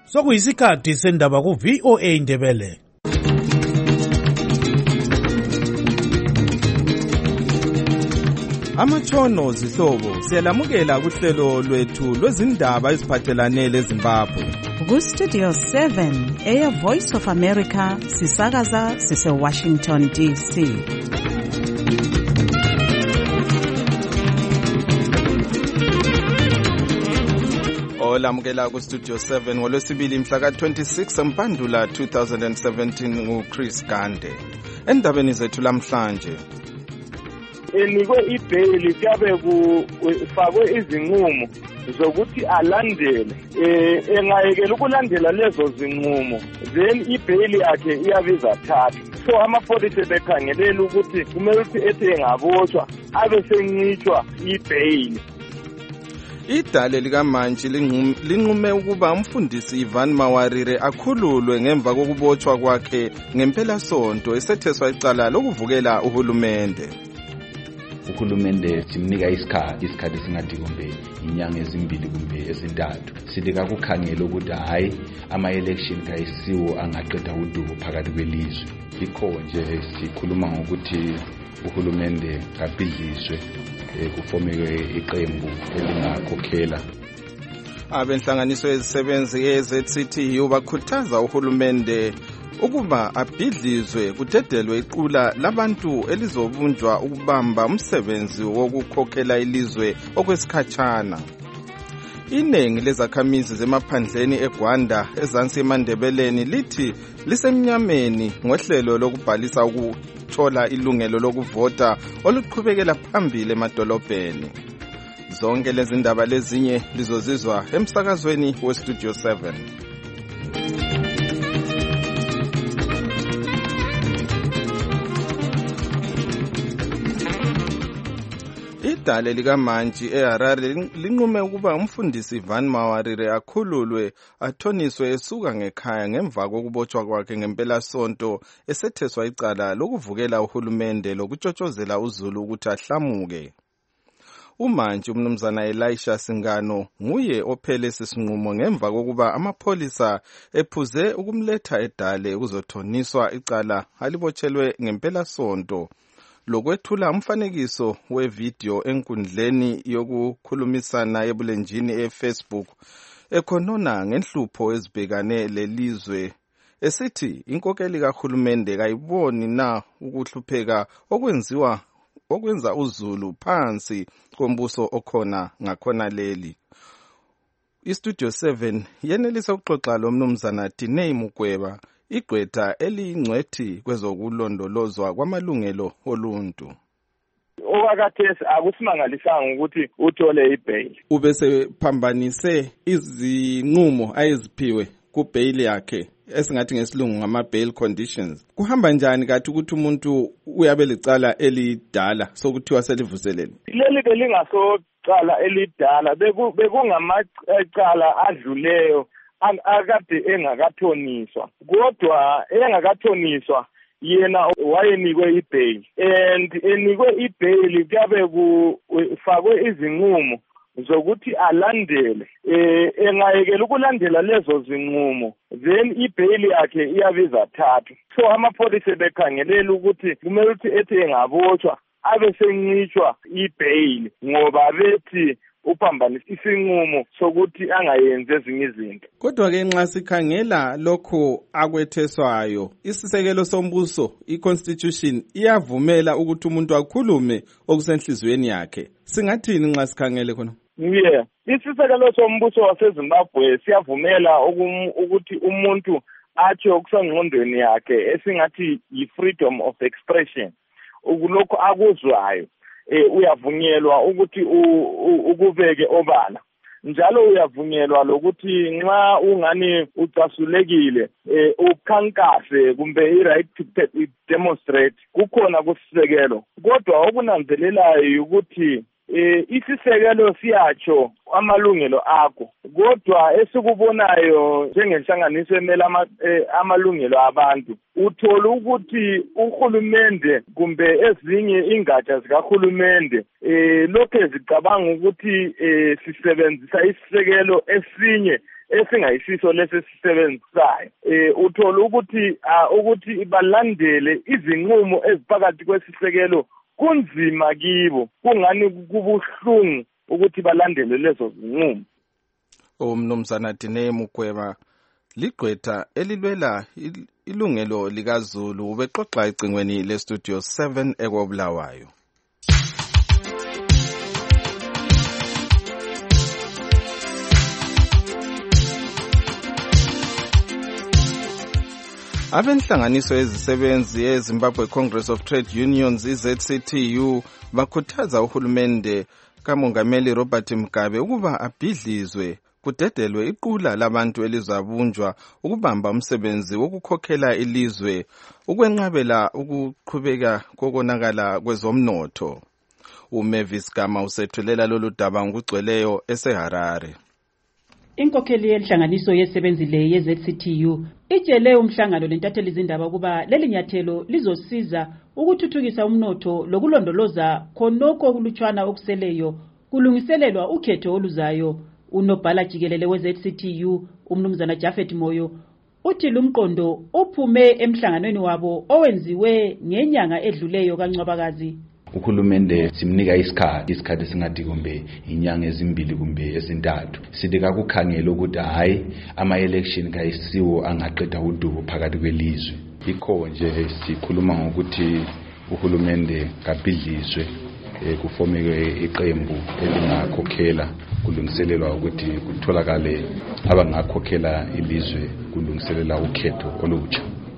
sokuyisikhathi sendaba ku-V O A Ndebele. Amatshono zihlobo siyalamukela kuhlelo lwethu lwezindaba eziphathelane leZimbabwe. Ku-Studio seven eya Voice of America sisakaza sise-Washington D C. Olamukela ku-Studio seven ngolwesibili mhla ka-twenty-six Mpandula two thousand seventeen nguChris Gande. Endabeni zethu lamhlanje, enikwe ibhayili kuyabe kufakwe izinqumo zokuthi alandele eh engayekela ukulandela lezo zinqumo then ibhayili yakhe iyabiza thathu. So amapholisa bekhangelela ukuthi kumele ukuthi ethi engabotshwa abe sencitshwa ibhayili. idale likaMantshi linqume ukuba umfundisi Ivan Mawarire akhululwe ngemva kokubotshwa kwakhe ngempela sonto esetheswa icala lokuvukela uhulumende. Uhulumende simnika isikhathi isikhathi singathi kumbe inyanga ezimbili kumbe ezintathu silika kukhangela ukuthi hayi ama election kayisiwo angaqeda udubo phakathi kwelizwe. Ikho nje sikhuluma ngokuthi uhulumende kabhidliswe kufomeke iqembu elingakhokhela. Abenhlanganiso ezisebenzi ye-Z C T U bakhuthaza uhulumende ukuba abhidlizwe kudedelwe iqula labantu elizobunjwa ukubamba umsebenzi wokukhokhela ilizwe okwesikhatshana. Iningi lezakhamizi zemaphandleni eGwanda ezansi eMandebeleni lithi lisemnyameni ngohlelo lokubhalisa ukuthola ilungelo lokuvota oluqhubekela phambili emadolobheni. Zonke lezi ndaba lezinye lizozizwa emsakazweni weStudio seven. Idale likaMantshi eHarare linqume ukuba umfundisi Ivan Mawarire akhululwe athoniswe esuka ngekhaya ngemva kokubotshwa kwakhe ngempela sonto esetheswa icala lokuvukela uhulumende lokutshotshozela uZulu ukuthi ahlamuke. uMantshi umnumzana Elisha Singano nguye ophele sisinqumo ngemva kokuba amapholisa ephuze ukumletha edale ukuzothoniswa icala alibotshelwe ngempela sonto. Lokwethula umfanekiso wevideo enkundleni yokukhulumisana ebulenjini eFacebook ekhonona ngenhlupho ezibhekane lelizwe esithi inkokeli kahulumende kayiboni na ukuhlupheka okwenziwa okwenza uZulu phansi kombuso okhona ngakhona leli. iStudio seven yenelisa ukuxoxa lo mnumzana Diney Mugweba, igqwetha eliyingcwethi kwezokulondolozwa kwamalungelo oluntu. Owakathesi akusimangalisanga ukuthi uthole ibhayili. Ubese phambanise izinqumo ayeziphiwe kubhayili yakhe esingathi ngesilungu ngama bail conditions. Kuhamba njani kathi ukuthi umuntu uyabe lecala elidala sokuthiwa selivuselele? Leli belingasocala elidala bekungamacala adluleyo akade engakathoniswa, kodwa engakathoniswa yena wayenikwe ibhayili, and enikwe ibhayili kuyabe kufakwe izinqumo zokuthi alandele eh engayekela ukulandela lezo zinqumo then ibhayili yakhe iyabiza thathu. So amapholisa bekhangelela ukuthi kumele ukuthi ethi engabotshwa abe sencitshwa ibhayili ngoba bethi uphambanisa isinqumo sokuthi angayenzi ezinye izinto. Kodwa ke nxa sikhangela lokho akwetheswayo, isisekelo sombuso iconstitution iyavumela ukuthi umuntu akhulume okusenhlizweni yakhe. Singathini nxa sikhangele khona? Yeah, isisekelo sombuso waseZimbabwe siyavumela ukuthi umuntu atsho okusengqondweni yakhe esingathi yi-freedom of expression. Ukulokho akuzwayo eh uyavunyelwa ukuthi ukubeke obala, njalo uyavunyelwa lokuthi nxa ungani ucasulekile eh ukhankase kumbe i-right to demonstrate kukhona kusisekelo. Kodwa okunanzelelayo ukuthi eh isisekelo siyatsho amalungelo akho, kodwa esikubonayo njengenhlanganiso emela amalungelo abantu uthola ukuthi uhulumende kumbe ezinye ingatsha zikahulumende eh lokho zicabanga ukuthi eh sisebenzisa isisekelo esinye esingayisiso lesisisebenzisayo eh uthola ukuthi ukuthi balandele izinqumo eziphakathi kwesisekelo kunzima kibo kungani kubuhlungu ukuthi balandele lezo zinqumo. Umnumzana Dine Mukweba ligqwetha elilwela ilungelo likaZulu ubexoxa ecingweni le Studio seven ekwabulawayo. Abenhlanganiso ezisebenzi eZimbabwe Congress of Trade Unions i-Z C T U bakhuthaza uhulumende kamongameli Robert Mugabe ukuba abhidlizwe kudedelwe iqula labantu elizabunjwa ukubamba umsebenzi wokukhokhela ilizwe ukwenqabela ukuqhubeka kokonakala kwezomnotho. uMavis Gama usethulela lolu daba ngokugcweleyo eseHarare. Inkokheli yenhlanganiso yesebenzi le ye-Z C T U itshele umhlangano lentatheli izindaba kuba leli nyathelo lizosiza ukuthuthukisa umnotho lokulondoloza khonoko kulutshwana okuseleyo kulungiselelwa ukhetho oluzayo. Unobhala jikelele we-Z C T U umnumzana Jafet Moyo uthi lumqondo uphume emhlanganweni wabo owenziwe ngenyanga edluleyo kaNcwabakazi. Uhulumende simnika isikhathi isikhathi singathi kumbe inyanga ezimbili kumbe ezintathu sithi kakukhangela ukuthi hayi ama election kayisiwo angaqeda udubo phakathi kwelizwe. Ikho nje sikhuluma ngokuthi uhulumende kabhidlizwe kufomeke iqembu elingakhokhela kulungiselelwa ukuthi kutholakale abangakhokhela ilizwe kulungiselela ukhetho olutsha.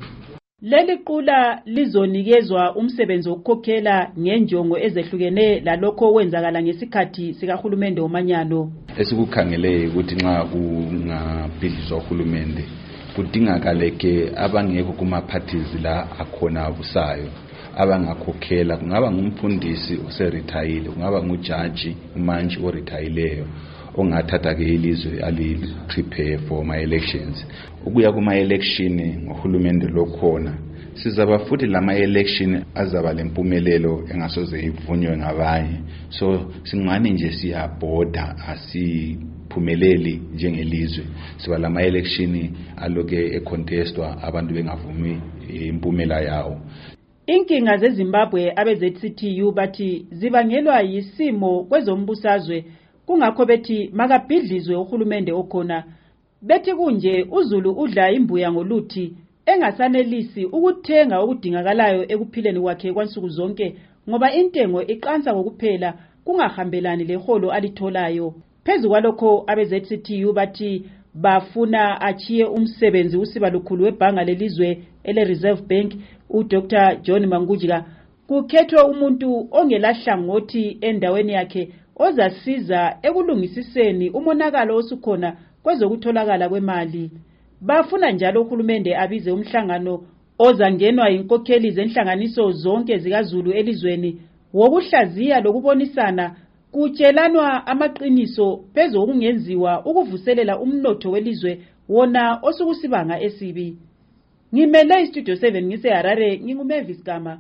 Leli qula lizonikezwa umsebenzi wokukhokhela ngenjongo ezehlukene lalokho wenzakala ngesikhathi sikahulumende omanyano. Esikukhangele ukuthi nxa kungabhidlizwa uhulumende kudingakaleke abangekho kuma parties la akhona abusayo abangakhokhela kungaba ngumfundisi oseretire kungaba ngujaji umantshi oretireyo ongathatha ke ilizwe ali prepare for my elections. Ukuya kuma election ngohulumende lokhona sizaba futhi lama election azaba lempumelelo engasoze ivunywe ngabanye, so singani nje siyabhoda asiphumeleli njengelizwe siba lama election aloke econtestwa abantu bengavumi impumela yawo. Inkinga zeZimbabwe abe-Z C T U bathi zibangelwa yisimo kwezombusazwe kungakho bethi makabhidlizwe uhulumende okhona. Bethi kunje uZulu udla imbuya ngoluthi engasanelisi ukuthenga okudingakalayo ekuphileni kwakhe kwansuku zonke ngoba intengo iqansa ngokuphela kungahambelani leholo alitholayo. Phezu kwalokho abe-Z C T U bathi bafuna achiye umsebenzi usiba lukhulu webhanga lelizwe ele Reserve Bank uDr John Mangujika kukhethwe umuntu ongelahlangothi endaweni yakhe ozasiza ekulungisiseni umonakalo osukhona kwezokutholakala kwemali. Bafuna njalo uhulumende abize umhlangano ozangenwa inkokheli zenhlanganiso zonke zikaZulu elizweni wokuhlaziya lokubonisana kutshelanwa amaqiniso phezu okungenziwa ukuvuselela umnotho welizwe wona osukusibanga esibi. Ngimele iStudio seven ngiseHarare nginguMavis Gama.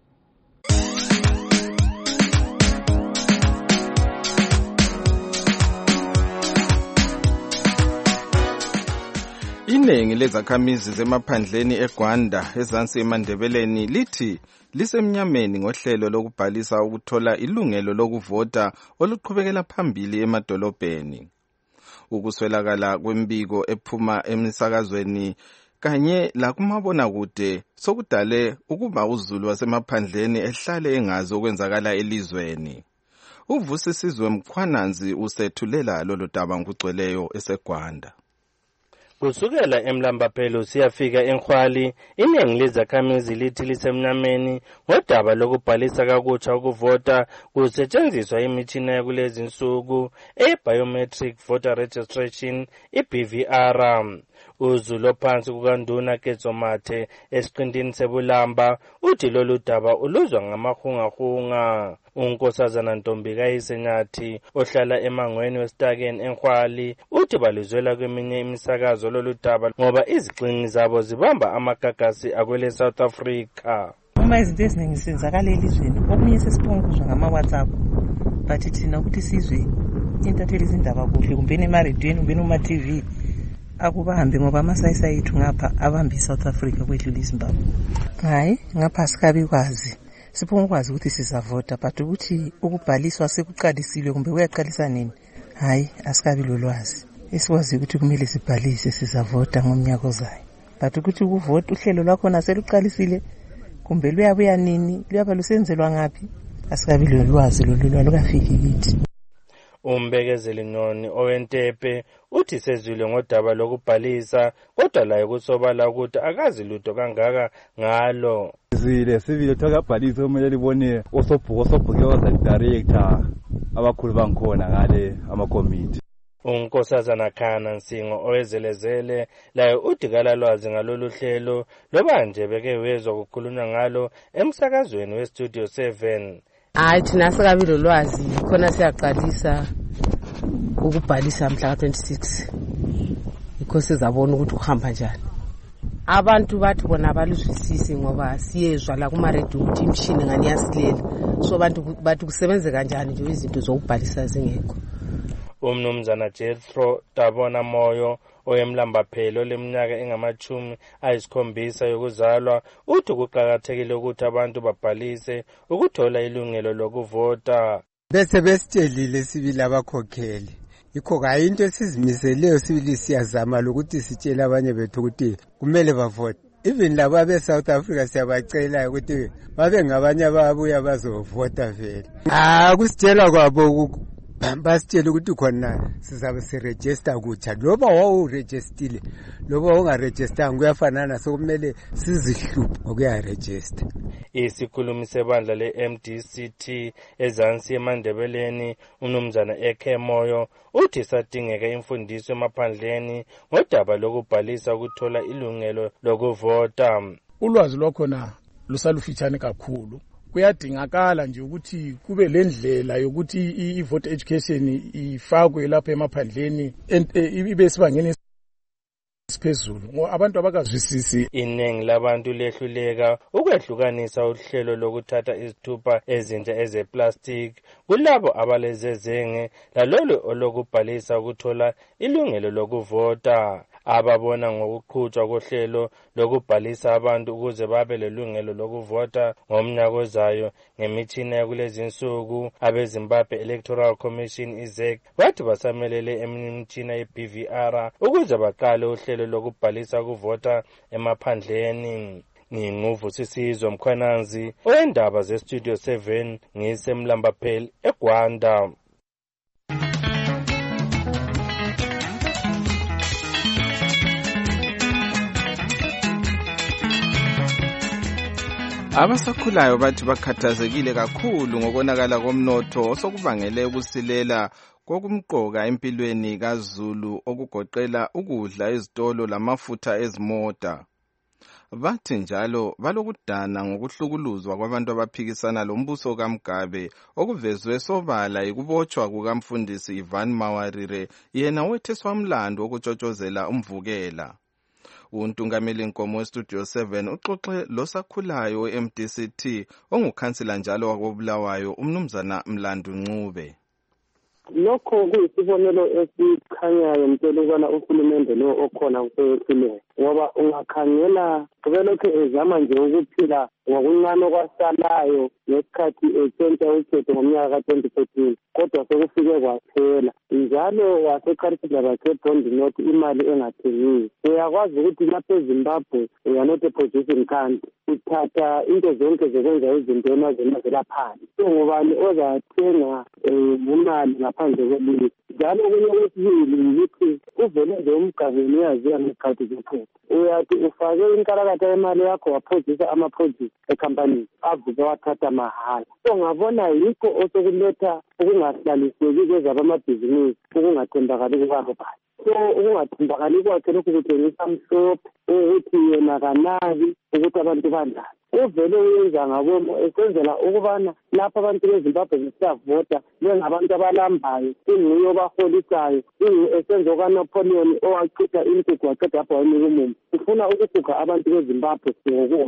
Iningi lezakhamizi zemaphandleni eGwanda ezansi eMandebeleni lithi lisemnyameni ngohlelo lokubhalisa ukuthola ilungelo lokuvota oluqhubekela phambili emadolobheni. Ukuswelakala kwembiko ephuma emisakazweni kanye lakumabona kude sokudale ukuba uZulu wasemaphandleni ehlale engazi okwenzakala elizweni. Uvusisizwe Mkhwananzi usethulela lolu daba ngokugcweleyo eseGwanda. Kusukela eMlambaphelo siyafika eNkhwali iningi lezakhamizi lithi lisemnyameni ngodaba lokubhalisa kakutsha ukuvota kusetshenziswa imitshina yakulezi nsuku e-biometric voter registration i-B V R. uZulu ophansi kukaNduna Ketsomathe esiqintini sebulamba uthi lolu daba uluzwa ngamahungahunga. Unkosazana Ntombika Isenyathi ohlala emangweni wesitakeni eNkhwali uthi balizwela kweminye imisakazo lolu daba ngoba izixingi zabo zibamba amagagasi akwele South Africa. Uma izinto eziningi senzakala elizweni okunye sesiphonguzwa ngama-WhatsApp but thina ukuthi sizwe intatheli izindaba kuhle kumbeni emarediyweni kumbeni kuma-T V akubahambi ngoba amasayisayi ethu ngapha abambi South Africa kwedlula iZimbabwe. Hayi, ngapha sikabi kwazi. Siphuma ukwazi ukuthi sizavota but ukuthi ukubhaliswa sekuqalisile kumbe kuyaqalisa nini. Hayi, asikabi lolwazi. Esikwazi ukuthi kumele sibhalise sizavota ngomnyaka ozayo. But ukuthi ukuvota uhlelo lwakho naseluqalisile kumbe luyabuya nini, luyaba lusenzelwa ngapi? Asikabi lolwazi lolu lukafiki kithi. Umbekezeli Noni owentepe uthi sezwile ngodaba lokubhalisa kodwa laye kusobala ukuthi akazi lutho kangaka ngalo. Sizile sivile thakabhalisa kumele libone osobhuko osobhuke waza director abakhulu bangikhona ngale ama-committee. Unkosazana Khana Nsingo owezelezele laye udikala lwazi ngalolu hlelo loba nje beke wezwa kukhulunywa ngalo emsakazweni weStudio seven. Hayi thina sikabi lolwazi khona siyaqalisa ukubhalisa mhla ka twenty-six. Ikho sizabona ukuthi kuhamba njani. Abantu bathi bona abaluzwisisi ngoba siyezwa la kuma radio ukuthi imshini ngani yasilela. So abantu bathi kusebenze kanjani nje izinto zokubhalisa zingekho. Umnumzana Jethro Tabona Moyo oyemlambaphelo leminyaka engamachumi ayisikhombisa yokuzalwa uthi kuqakathekile ukuthi abantu babhalise ukuthola ilungelo lokuvota. Bese besitshelile sibili abakhokheli. Yikho kayi into esizimiseleyo sibili siyazama ukuthi sitshele abanye bethu ukuthi kumele bavote. Even labo abe South Africa siyabacela ukuthi babe ngabanye ababuya bazovota vele. Ah kusitshela kwabo basitshela ukuthi khona sizabe siregister kutsha loba wawuregistile loba ungaregistanga kuyafanana sokumele sizihluphe ngokuyaregister. Isikhulumi sebandla le-M D C T ezansi eMandebeleni uMnumzana Eke Moyo uthi sadingeka imfundiso emaphandleni ngodaba lokubhalisa ukuthola ilungelo lokuvota. Ulwazi lwakhona lusalufitshane kakhulu. Kuyadingakala nje ukuthi kube lendlela yokuthi i-vote education ifakwe lapha emaphandleni ibe sibangeni siphezulu ngoba abantu abakazwisisi. Iningi labantu lehluleka ukwehlukanisa uhlelo lokuthatha izithupha ezintsha ezeplastic kulabo abalezezenge lalolu olokubhalisa ukuthola ilungelo lokuvota. Ababona ngokuqhutshwa kohlelo lokubhalisa abantu ukuze babe lelungelo lokuvota ngomnyaka ozayo ngemitshina yakulezi insuku abeZimbabwe Electoral Commission I Z E C bathi basamelele eminye imitshina ye-B V R ukuze baqale uhlelo lokubhalisa ukuvota emaphandleni. Nginguvusisizwe Mkhwananzi oyendaba zeStudio seven ngisemlambapheli eGwanda. Abasakhulayo bathi bakhathazekile kakhulu ngokonakala komnotho osokuvangele ukusilela kokumqoka empilweni kaZulu okugoqela ukudla ezitolo lamafutha ezimota. Bathi njalo balokudana ngokuhlukuluzwa kwabantu abaphikisana lombuso kaMgabe okuvezwe sobala ikubotshwa kukamfundisi Ivan Mawarire yena wetheswa umlando okutshotshozela umvukela. Untungameli Nkomo weStudio seven uxoxe losakhulayo we-M D C T ongukhansila njalo wakobulawayo uMnumzana Mlandu Ncube. Lokho kuyisibonelo esikhanyayo mtshela ukubana uhulumende lo okhona kusekhuleni ngoba ungakhangela kubelokhu ezama nje ukuphila ngokuncane kwasalayo ngesikhathi etshenta ukhetho ngomnyaka ka twenty fourteen kodwa sekufike kwaphela njalo wasekharisila bakhe Bondi North imali engathengiyo. Uyakwazi ukuthi lapha eZimbabwe uyanote position country uthatha into zonke zokwenza izinto emazweni azelaphandle so ngubani ozathenga imali ngaphandle kwelizwe. Njalo kunye kwesibili ukuthi uvele nje umgabeni uyaziya ngekhathi zophela uyathi ufake inkalakatha yemali yakho waphozisa ama-produce ekhampanini avuke wathatha mahala. So ngabona yikho osokuletha ukungahlaliseki kwezabamabhizinisi ukungathembakali kukarobhani. So ukungathembakali kwakhe lokhu kuthengisa mhlophe ukuthi yena kanaki ukuthi abantu bandlala uvele uyenza ngabomo esenzela ukubana lapha abantu beZimbabwe besiyavota bengabantu abalambayo inguye obaholisayo inguye esenza okaNapoleon owachitha impiko waqeda apha wanika umumo ufuna ukusuka abantu beZimbabwe ngokudla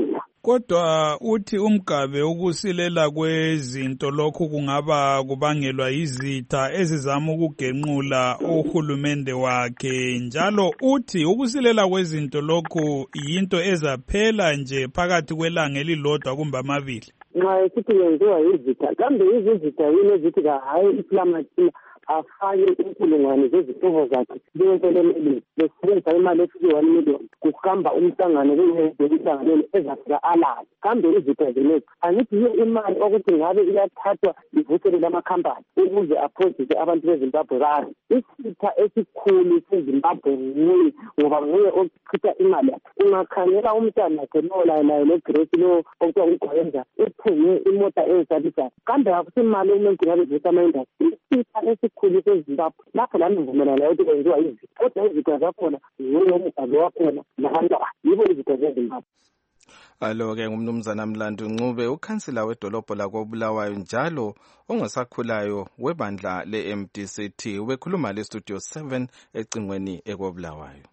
Kodwa uthi umgabe ukusilela kwezinto lokhu kungaba kubangelwa izitha ezizama ukugenqula uhulumende wakhe, njalo uthi ukusilela kwezinto lokhu yinto ezaphela nje phakathi kwelanga elilodwa kumbe amabili. Nxa esithi kwenziwa izitha, kambe izizitha yini ezithi hayi iflamathina afake inkulungwane zezihlobo zakhe beenteleleli besebenzisa imali efike one million kuhamba umhlangano kuyedwa emhlanganweni ezafika alazi. Kambe izitha zenezi angithi yiyo imali okuthi ngabe iyathathwa ivuselele amakhampani ukuze aphosise abantu bezimbabwe bari. Isitha esikhulu sezimbabwe nguye, ngoba nguye ochitha imali yakhe. Ungakhangela umntwana wakhe lowo laye laye loGrace lo okuthiwa nguGwenza uthenge imota ezisabisayo, kambe akusi imali umuntu ngabe ivesa ama-industry. Isitha esikhulu sezimbabwe lapho lami ngivumelana nayo ukuthi kwenziwa izitha, kodwa izitha zakhona nguye umgalo wakhona nabantwana yibo izitha zezimbabwe. Alo-ke ngumnumzana Mlandu Ncube, ukhansila wedolobho lakoBulawayo njalo ongosakhulayo webandla le-M D C T, ubekhuluma le-Studio seven ecingweni ekoBulawayo.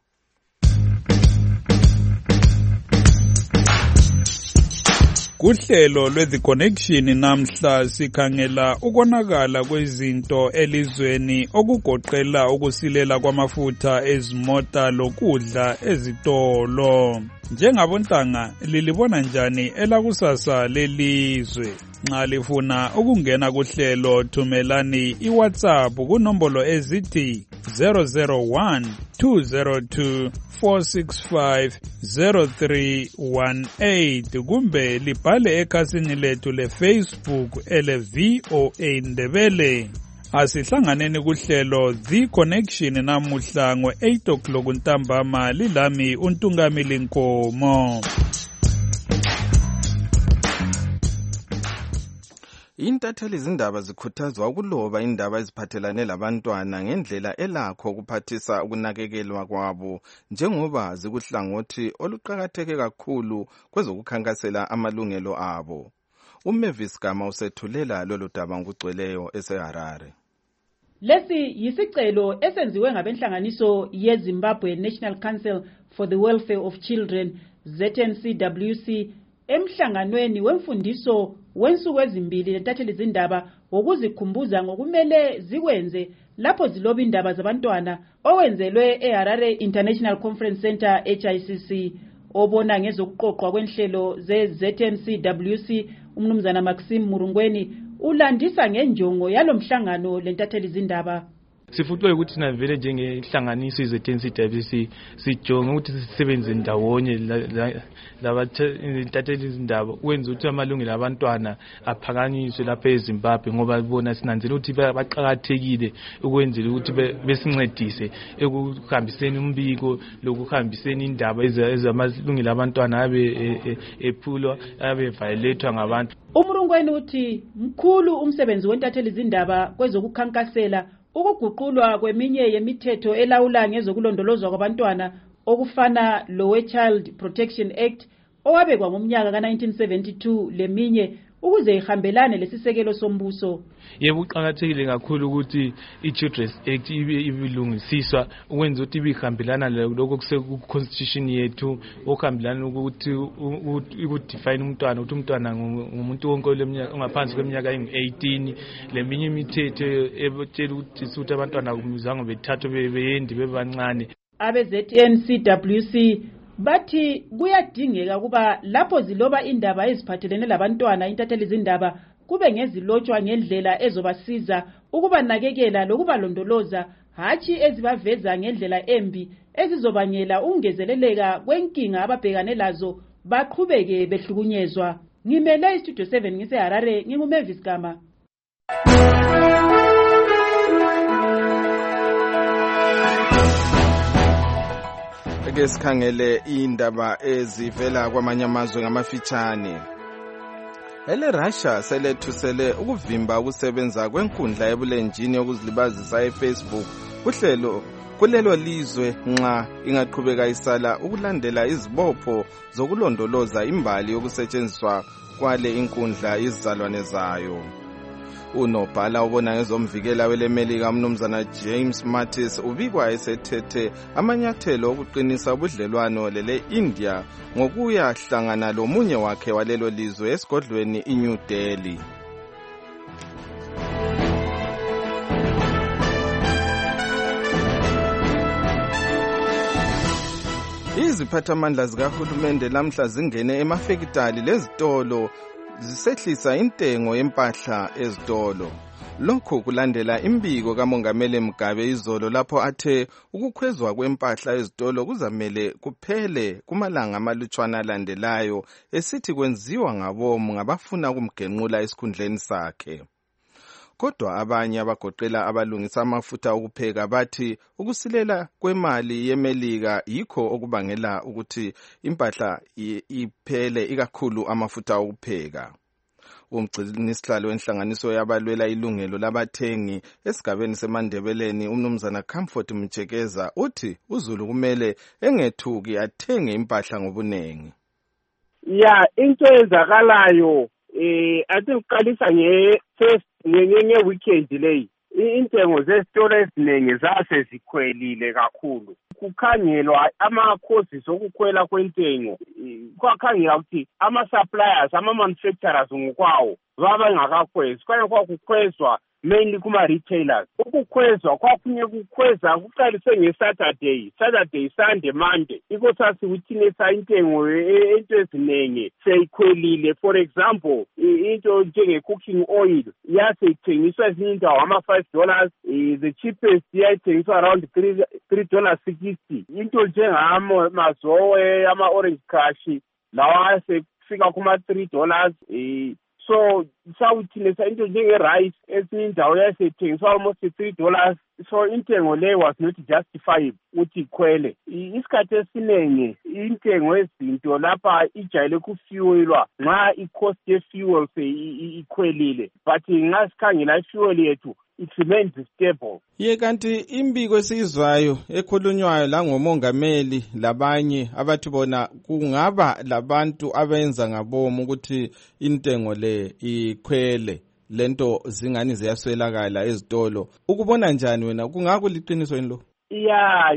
Kuhlelo lwe-The Connection namhla sikhangela ukonakala kwezinto elizweni okugoqela ukusilela kwamafutha ezimota lokudla ezitolo. Njengabontanga lilibona njani elakusasa lelizwe? Nxa lifuna ukungena kuhlelo thumelani iWhatsApp kunombolo ezithi zero zero one two zero two four six five zero three one eight kumbe libhale ekhasini lethu leFacebook ele V O A Ndebele. Asihlanganeni kuhlelo The Connection namuhla ngo eight o'clock ntambama, lilami uNtungamili Nkomo. Intatheli izindaba zikhuthazwa ukuloba indaba eziphathelane labantwana ngendlela elakho ukuphathisa ukunakekelwa kwabo, njengoba zikuhlangothi oluqakatheke kakhulu kwezokukhankasela amalungelo abo. uMavis Gama usethulela lolu daba ngokugcweleyo eseHarare. Lesi yisicelo esenziwe ngabenhlanganiso yeZimbabwe National Council for the Welfare of Children Z N C W C emhlanganweni wemfundiso wensuku ezimbili lentatheli izindaba wokuzikhumbuza ngokumele zikwenze lapho ziloba indaba zabantwana owenzelwe eHarare International Conference Center H I C C. Obona ngezokuqoqwa kwenhlelo ze-Z N C W C umnumzana Maxim Murungweni ulandisa ngenjongo yalomhlangano lentatheli izindaba. Sifutwe ukuthi thina vele njengenhlanganiso iZ N C W C sijonge ukuthi sisebenze ndawonye labantatheli izindaba ukwenza ukuthi amalungelo abantwana aphakanyiswe lapha eZimbabwe, ngoba bona sinanzela ukuthi baqhakathekile ukwenzela ukuthi besincedise ekuhambiseni umbiko lokuhambiseni indaba ezamalungelo abantwana abe ephulwa abe violated ngabantu. Umrungweni uthi mkhulu umsebenzi wentatheli izindaba kwezokukhankasela ukuguqulwa kweminye yemithetho elawula ngezokulondolozwa kwabantwana okufana lowe Child Protection Act owabekwa ngomnyaka ka nineteen seventy-two leminye ukuze ihambelane lesisekelo sombuso. Yebo uqhakathekile kakhulu ukuthi iChildren's Act ibe ibilungisiswa ukwenza ukuthi ibihambelana lokho kuseku constitution yethu, okuhambelana ukuthi ukudefine umntwana ukuthi umntwana ngumuntu wonke leminyaka ongaphansi kweminyaka engu-eighteen. Leminye imithetho ebotshela ukuthi suthi abantwana kumizango bethathwe beyendi bebancane. Abe-Z N C W C bathi kuyadingeka kuba lapho ziloba indaba eziphathelene labantwana intatheli izindaba kube ngezilotshwa ngendlela ezobasiza ukubanakekela lokubalondoloza, hatshi ezibaveza ngendlela embi ezizobanyela ungezeleleka kwenkinga ababhekane lazo baqhubeke behlukunyezwa. Ngimele iStudio seven ngiseHarare, nginguMavis Gama. Ake sikhangele indaba ezivela kwamanye amazwe ngamafitshane. Ele Russia selethusele ukuvimba ukusebenza kwenkundla ebulenjini yokuzilibazisa eFacebook kuhlelo kulelo lizwe nxa ingaqhubeka isala ukulandela izibopho zokulondoloza imbali yokusetshenziswa kwale inkundla izizalwane zayo. Unobhala ubona ngezomvikela welemelika umnumzana James Mattis ubikwa esethethe amanyathelo okuqinisa ubudlelwano lele India ngokuya hlangana lomunye wakhe walelo lizwe esigodlweni iNew Delhi. Iziphathamandla zikahulumende lamhla zingene emafekitali lezitolo zisehlisa intengo yempahla ezitolo. Lokhu kulandela imbiko kaMongameli Mugabe izolo lapho athe ukukhwezwa kwempahla ezitolo kuzamele kuphele kumalanga amalutshwana alandelayo esithi kwenziwa ngabomu ngabafuna ukumgenqula esikhundleni sakhe. Kodwa abanye abagoqela abalungisa amafutha okupheka bathi ukusilela kwemali yemelika yikho okubangela ukuthi impahla iphele ikakhulu amafutha okupheka. Umgcinisihlalo wenhlanganiso yabalwela ilungelo labathengi esigabeni seMandebeleni umnumzana Comfort Mjekeza uthi uZulu kumele engethuki athenge impahla ngobunengi. Ya into ezakalayo eh athi uqalisa nge first ngenye weekend leyi intengo zesitolo eziningi zase zikhwelile kakhulu. Kukhangelwa ama-causes okukhwela kwentengo kwakhangela ukuthi ama-suppliers ama-manufacturers ngokwawo babangakakhwezi kwaye kwakukhwezwa mainly kuma-retailers. Ukukhwezwa kwakunye kukhweza kuqalise nge-Saturday, Saturday, Sunday, Monday. Iko sasikuthingisa intengo into eziningi seyikhwelile. For example, into njenge-cooking oil yaseyithengiswa ezinye indawo ama-five dollars, the cheapest yayithengiswa around three dollars sixty. Into njengamazowe, ama-orange crush lawa asefika kuma-three dollars. So sawuthilesa into njenge-rice esinye indawo yayiseyithengiswa almost three dollars. So intengo le was not justified ukuthi ikhwele. Isikhathi esiningi intengo ezinto lapha ijayele kufuelwa nxa i-cost ye-fuel seyikhwelile, but nxa sikhangela i-fuel yethu it remains stable. Ye kanti imbiko esizwayo ekhulunywayo la ngomongameli labanye abathi bona kungaba labantu abenza ngabomu ukuthi intengo le ikhwele lento zingani ziyaswelakala ezitolo. Ukubona njani wena kungako liqiniso yini lo? Ya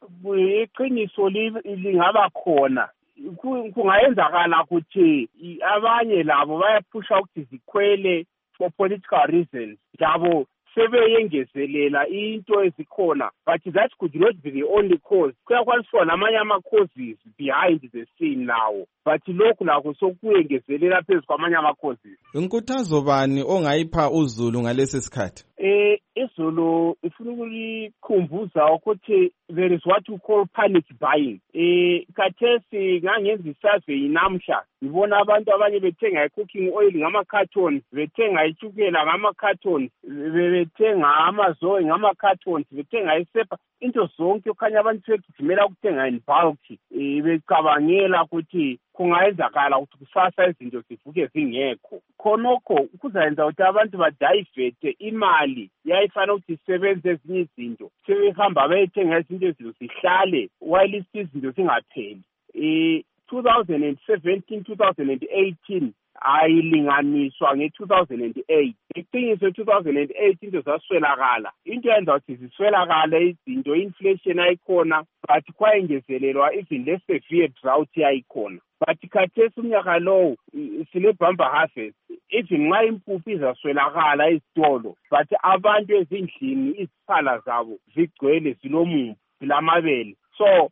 iqiniso lingaba khona. Kungayenzakala ukuthi abanye labo bayaphusha ukuthi zikhwele for political reasons. Jabo sebeyengezelela into ezikhona, but that could not be the only cause. Kuyakwaliswa namanye ama-causes behind the scene now, but lokhu lakho sokuyengezelela phezu kwamanye ama-causes. Inkuthazo bani ongayipha uZulu ngalesi sikhathi? Eh iZulu ifuna ukulikhumbuza ukuthi there is what we call panic buying. Eh khathesi ngangenza isurvey namhla ngibona abantu abanye bethenga i-cooking oil ngama-cartons, bethenga itshukela ngama-cartons, bethenga amazoe ngama-cartons, bethenga isepa, into zonke okhanya abantu sebegijimela ukuthenga in bulk. Eh becabangela ukuthi kungayenzakala ukuthi kusasa izinto zivuke zingekho. Khonokho kuzayenza ukuthi abantu badayivete imali yayifana ukuthi isebenze ezinye izinto sebehamba bayethenga izinto ezinto zihlale while izinto zingapheli. Eh two thousand seventeen two thousand eighteen ayilinganiswa nge two thousand eight. Iqiniso two thousand eight into zaswelakala. Into yenza ukuthi ziswelakala izinto, inflation ayikhona, but kwayengezelelwa even less severe drought yayikhona. But khathesi umnyaka lowo sile bumper harvest, even nxa impuphu izaswelakala ezitolo, but abantu ezindlini iziphala zabo zigcwele zilomumbu zilamabele. So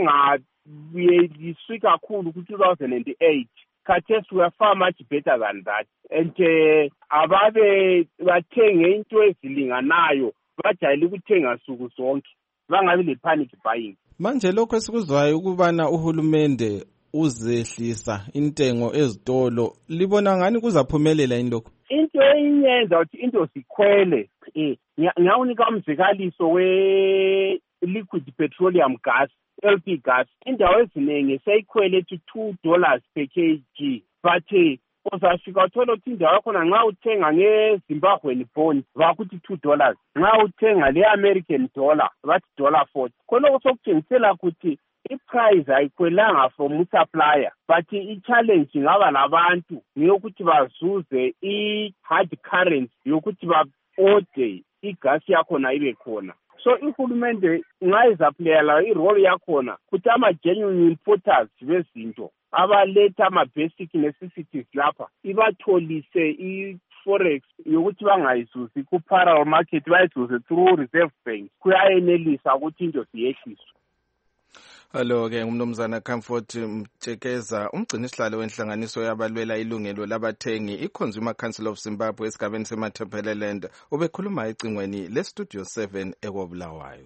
bangayeliswi kakhulu ku two thousand eight. Khathesi we are far much better than that. And uh, ababe bathenge into ezilinganayo bajayele ukuthenga suku zonke, bangabi le panic buying. Manje lokho esikuzwayo ukubana uhulumende uzehlisa intengo ezitolo, libona ngani kuzaphumelela ini lokho? Into eyenza ukuthi into sikhwele, eh ngiyawunika umzekaliso we liquid petroleum gas, L P gas. Indawo eziningi seyikhwele to two dollars per kg, but uzafika uthola ukuthi indawo yakhona nxa uthenga nge-Zimbabwean bond bakuthi two dollars, nxa uthenga le-American dollar bathi dollar forty. Khonokho sokutshengisela ukuthi i-price ayikhwelanga from supplier but i-challenge ingaba labantu ngeyokuthi bazuze i-hard currency yokuthi ba-ode igasi yakhona ibe khona. So ihulumende ngayizaplayela i-role yakhona kuthi ama-genuine importers bezinto abaletha ama-basic necessities lapha ibatholise i-forex yokuthi bangayizuzi ku-parallel market bayizuze through reserve banks kuyayenelisa ukuthi into ziyehliswe. Alo-ke umnumzana Comfort Mtshekeza umgcini sihlalo wenhlanganiso yabalwela ilungelo labathengi i-Consumer Council of Zimbabwe esigabeni semathebeleland ubekhuluma ecingweni le-Studio seven ekobulawayo.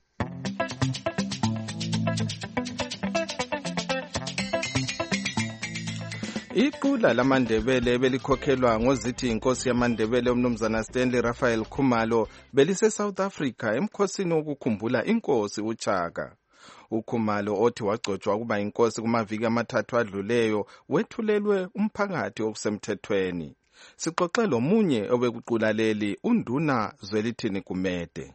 Iqula lamandebele belikhokhelwa ngozithi inkosi yamandebele umnumzana Stanley Raphael Khumalo belise South Africa emkhosini wokukhumbula inkosi uChaka. uKhumalo othi wagcotshwa kuba inkosi kumaviki amathathu adluleyo wethulelwe umphakathi okusemthethweni. Sixoxela omunye obekuqula leli uNduna Zwelithini Kumede.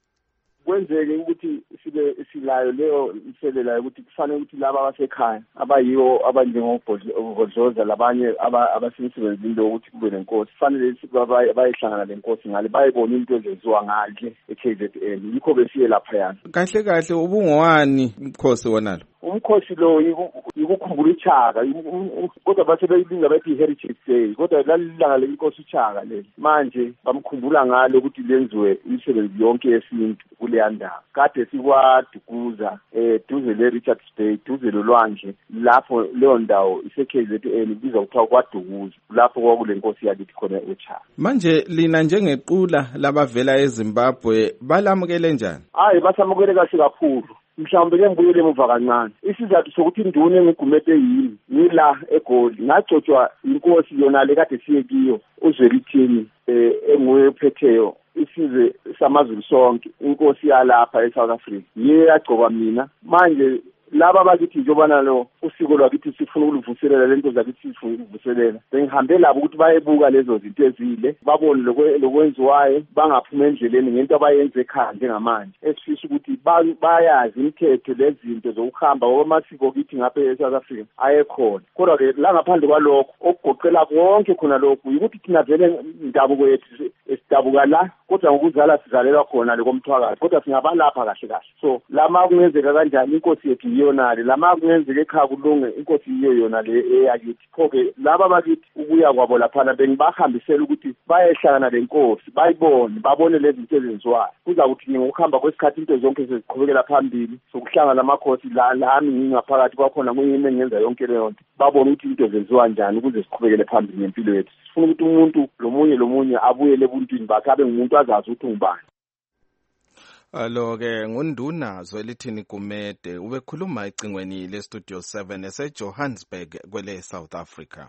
Kwenzeke ukuthi sibe silayo leyo iselela ukuthi kufanele ukuthi laba abasekhaya abayiwo abanjengogodloza labanye abasemsebenzini lo ukuthi kube nenkosi kufanele bayihlangana lenkosi ngale bayibona into ezenziwa ngale e-K Z N yikho besiye lapha yana. Kahle kahle ubungowani umkhosi wonalo? Umkhosi lo yikukhumbula iChaka kodwa base beyilinga bethi Heritage Day kodwa lalilanga lenkosi iChaka leli manje bamkhumbula ngalo ukuthi lenziwe imisebenzi yonke yesintu kuleya ndawo kade sikwadukuza eh duze le Richards Bay duze lolwandle lapho leyo ndawo ise-K Z N ibiza kuthiwa kwadukuza lapho kwakule nkosi yakithi khona eChaka. Manje lina njengequla labavela eZimbabwe balamukele njani? Hayi basamukele kahle kakhulu. Mhlawumbe ke ngibuyele emuva kancane isizathu sokuthi induna engigumete yini ngila eGoli ngagcotshwa inkosi yona le kade siye kiyo uZwelithini eh enguye ophetheyo isizwe samazulu sonke inkosi yalapha eSouth Africa yiye yagcoba mina manje laba bakithi njobana lo usiko lwakithi sifuna ukulivuselela lento zakithi sifuna ukuvuselela bengihambe labo ukuthi bayebuka lezo zinto ezile babone lokwenziwayo bangaphuma endleleni ngento abayenze ekhaya njengamanje esifisa ukuthi bayazi imithetho lezinto zokuhamba kwamasiko kithi ngapha eSouth Africa ayekhona kodwa ke la ngaphandle kwalokho okugoqela konke khona lokho ukuthi thina vele indabuko yethu esidabuka la kodwa ngokuzala sizalelwa khona lekomthwakazi kodwa singabalapha kahle kahle so lama kungenzeka kanjani inkosi yethu yonale lama kungenzeka ekhaya kulunge inkosi yiyo yona le eyakithi phoke laba bakithi ukuya kwabo laphana bengibahambisela ukuthi bayehlangana lenkosi bayibone babone lezi zinto ezenziwayo kuza kuthi ngokuhamba kwesikhathi into zonke seziqhubekela phambili sokuhlangana amakhosi la lami ngingaphakathi kwakhona kuyini engenza yonke leyo nto babone ukuthi into zenziwa njani ukuze siqhubekele phambili ngempilo yethu sifuna ukuthi umuntu lomunye lomunye abuyele ebuntwini bakhe abe ngumuntu azazi ukuthi ungubani. Alo-ke ngunduna Zwelithini Kumede ubekhuluma ecingweni le-Studio seven ese-Johannesburg kwele South Africa.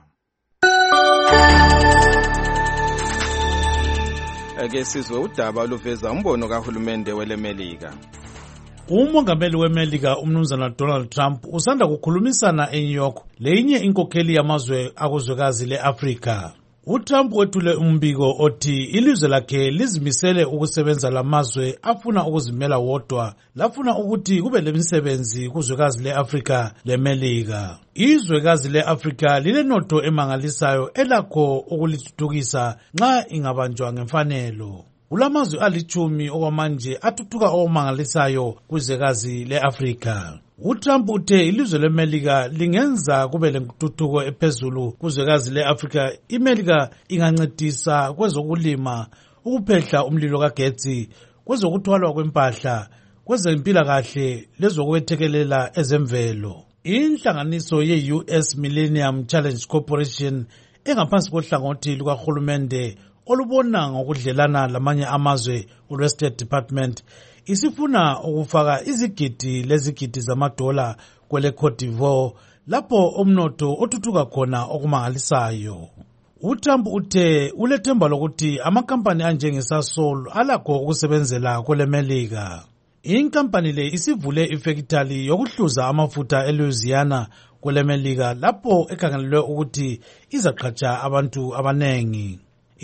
Ake sizwe udaba oluveza umbono kahulumende welemelika. Umongameli weMelika umnumzana Donald Trump usanda kukhulumisana eNew York leyinye inkokheli yamazwe akuzwekazi le-Afrika. uTrump wethule umbiko othi ilizwe lakhe lizimisele ukusebenza lamazwe afuna ukuzimela wodwa lafuna ukuthi kube lemisebenzi kuzwekazi leAfrika leMelika. Izwekazi leAfrika lilenotho emangalisayo elakho ukulithuthukisa nxa ingabanjwa ngemfanelo. Ulamazwe alichumi okwamanje athuthuka okumangalisayo kuzwekazi leAfrika. uTrump uthe ilizwe leMelika lingenza kube lentuthuko ephezulu kuzwekazi leAfrika. iMelika ingancedisa kwezokulima, ukuphehla umlilo kagetsi, kwezokuthwalwa kwempahla, kwezempilakahle lezokwethekelela ezemvelo. Inhlanganiso ye-U S Millennium Challenge Corporation engaphansi kohlangothi lukahulumende olubona ngokudlelana lamanye amazwe olwe-State Department isifuna ukufaka izigidi lezigidi zamadola kwele Cote d'Ivoire lapho umnotho othuthuka khona okumangalisayo. uTrump uthe ulethemba lokuthi amakampani anjengeSasol alakho ukusebenzela kwele Melika. Inkampani le isivule ifactory yokuhluza amafutha eLouisiana kwele Melika lapho ekhangelelwe ukuthi izaqhatsha abantu abanengi.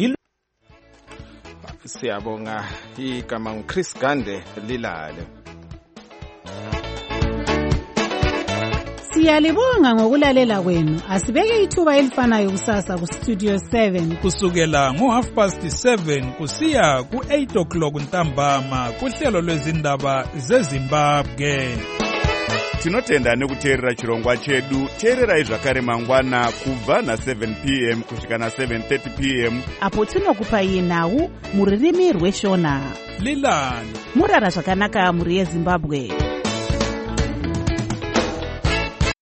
Siyabonga igama nguChris Gande lilale. Siyalibonga ngokulalela kwenu. Asibeke ithuba elifanayo kusasa ku Studio seven kusukela ngo half past seven kusiya ku eight o'clock ntambama kuhlelo lwezindaba zeZimbabwe. Tinotenda nekuteerera chirongwa chedu. Teererai zvakare mangwana kubva na seven p m kusvika na seven thirty p m apo tinokupai nhau muririmi rweshona. Lilani murara zvakanaka muri yeZimbabwe.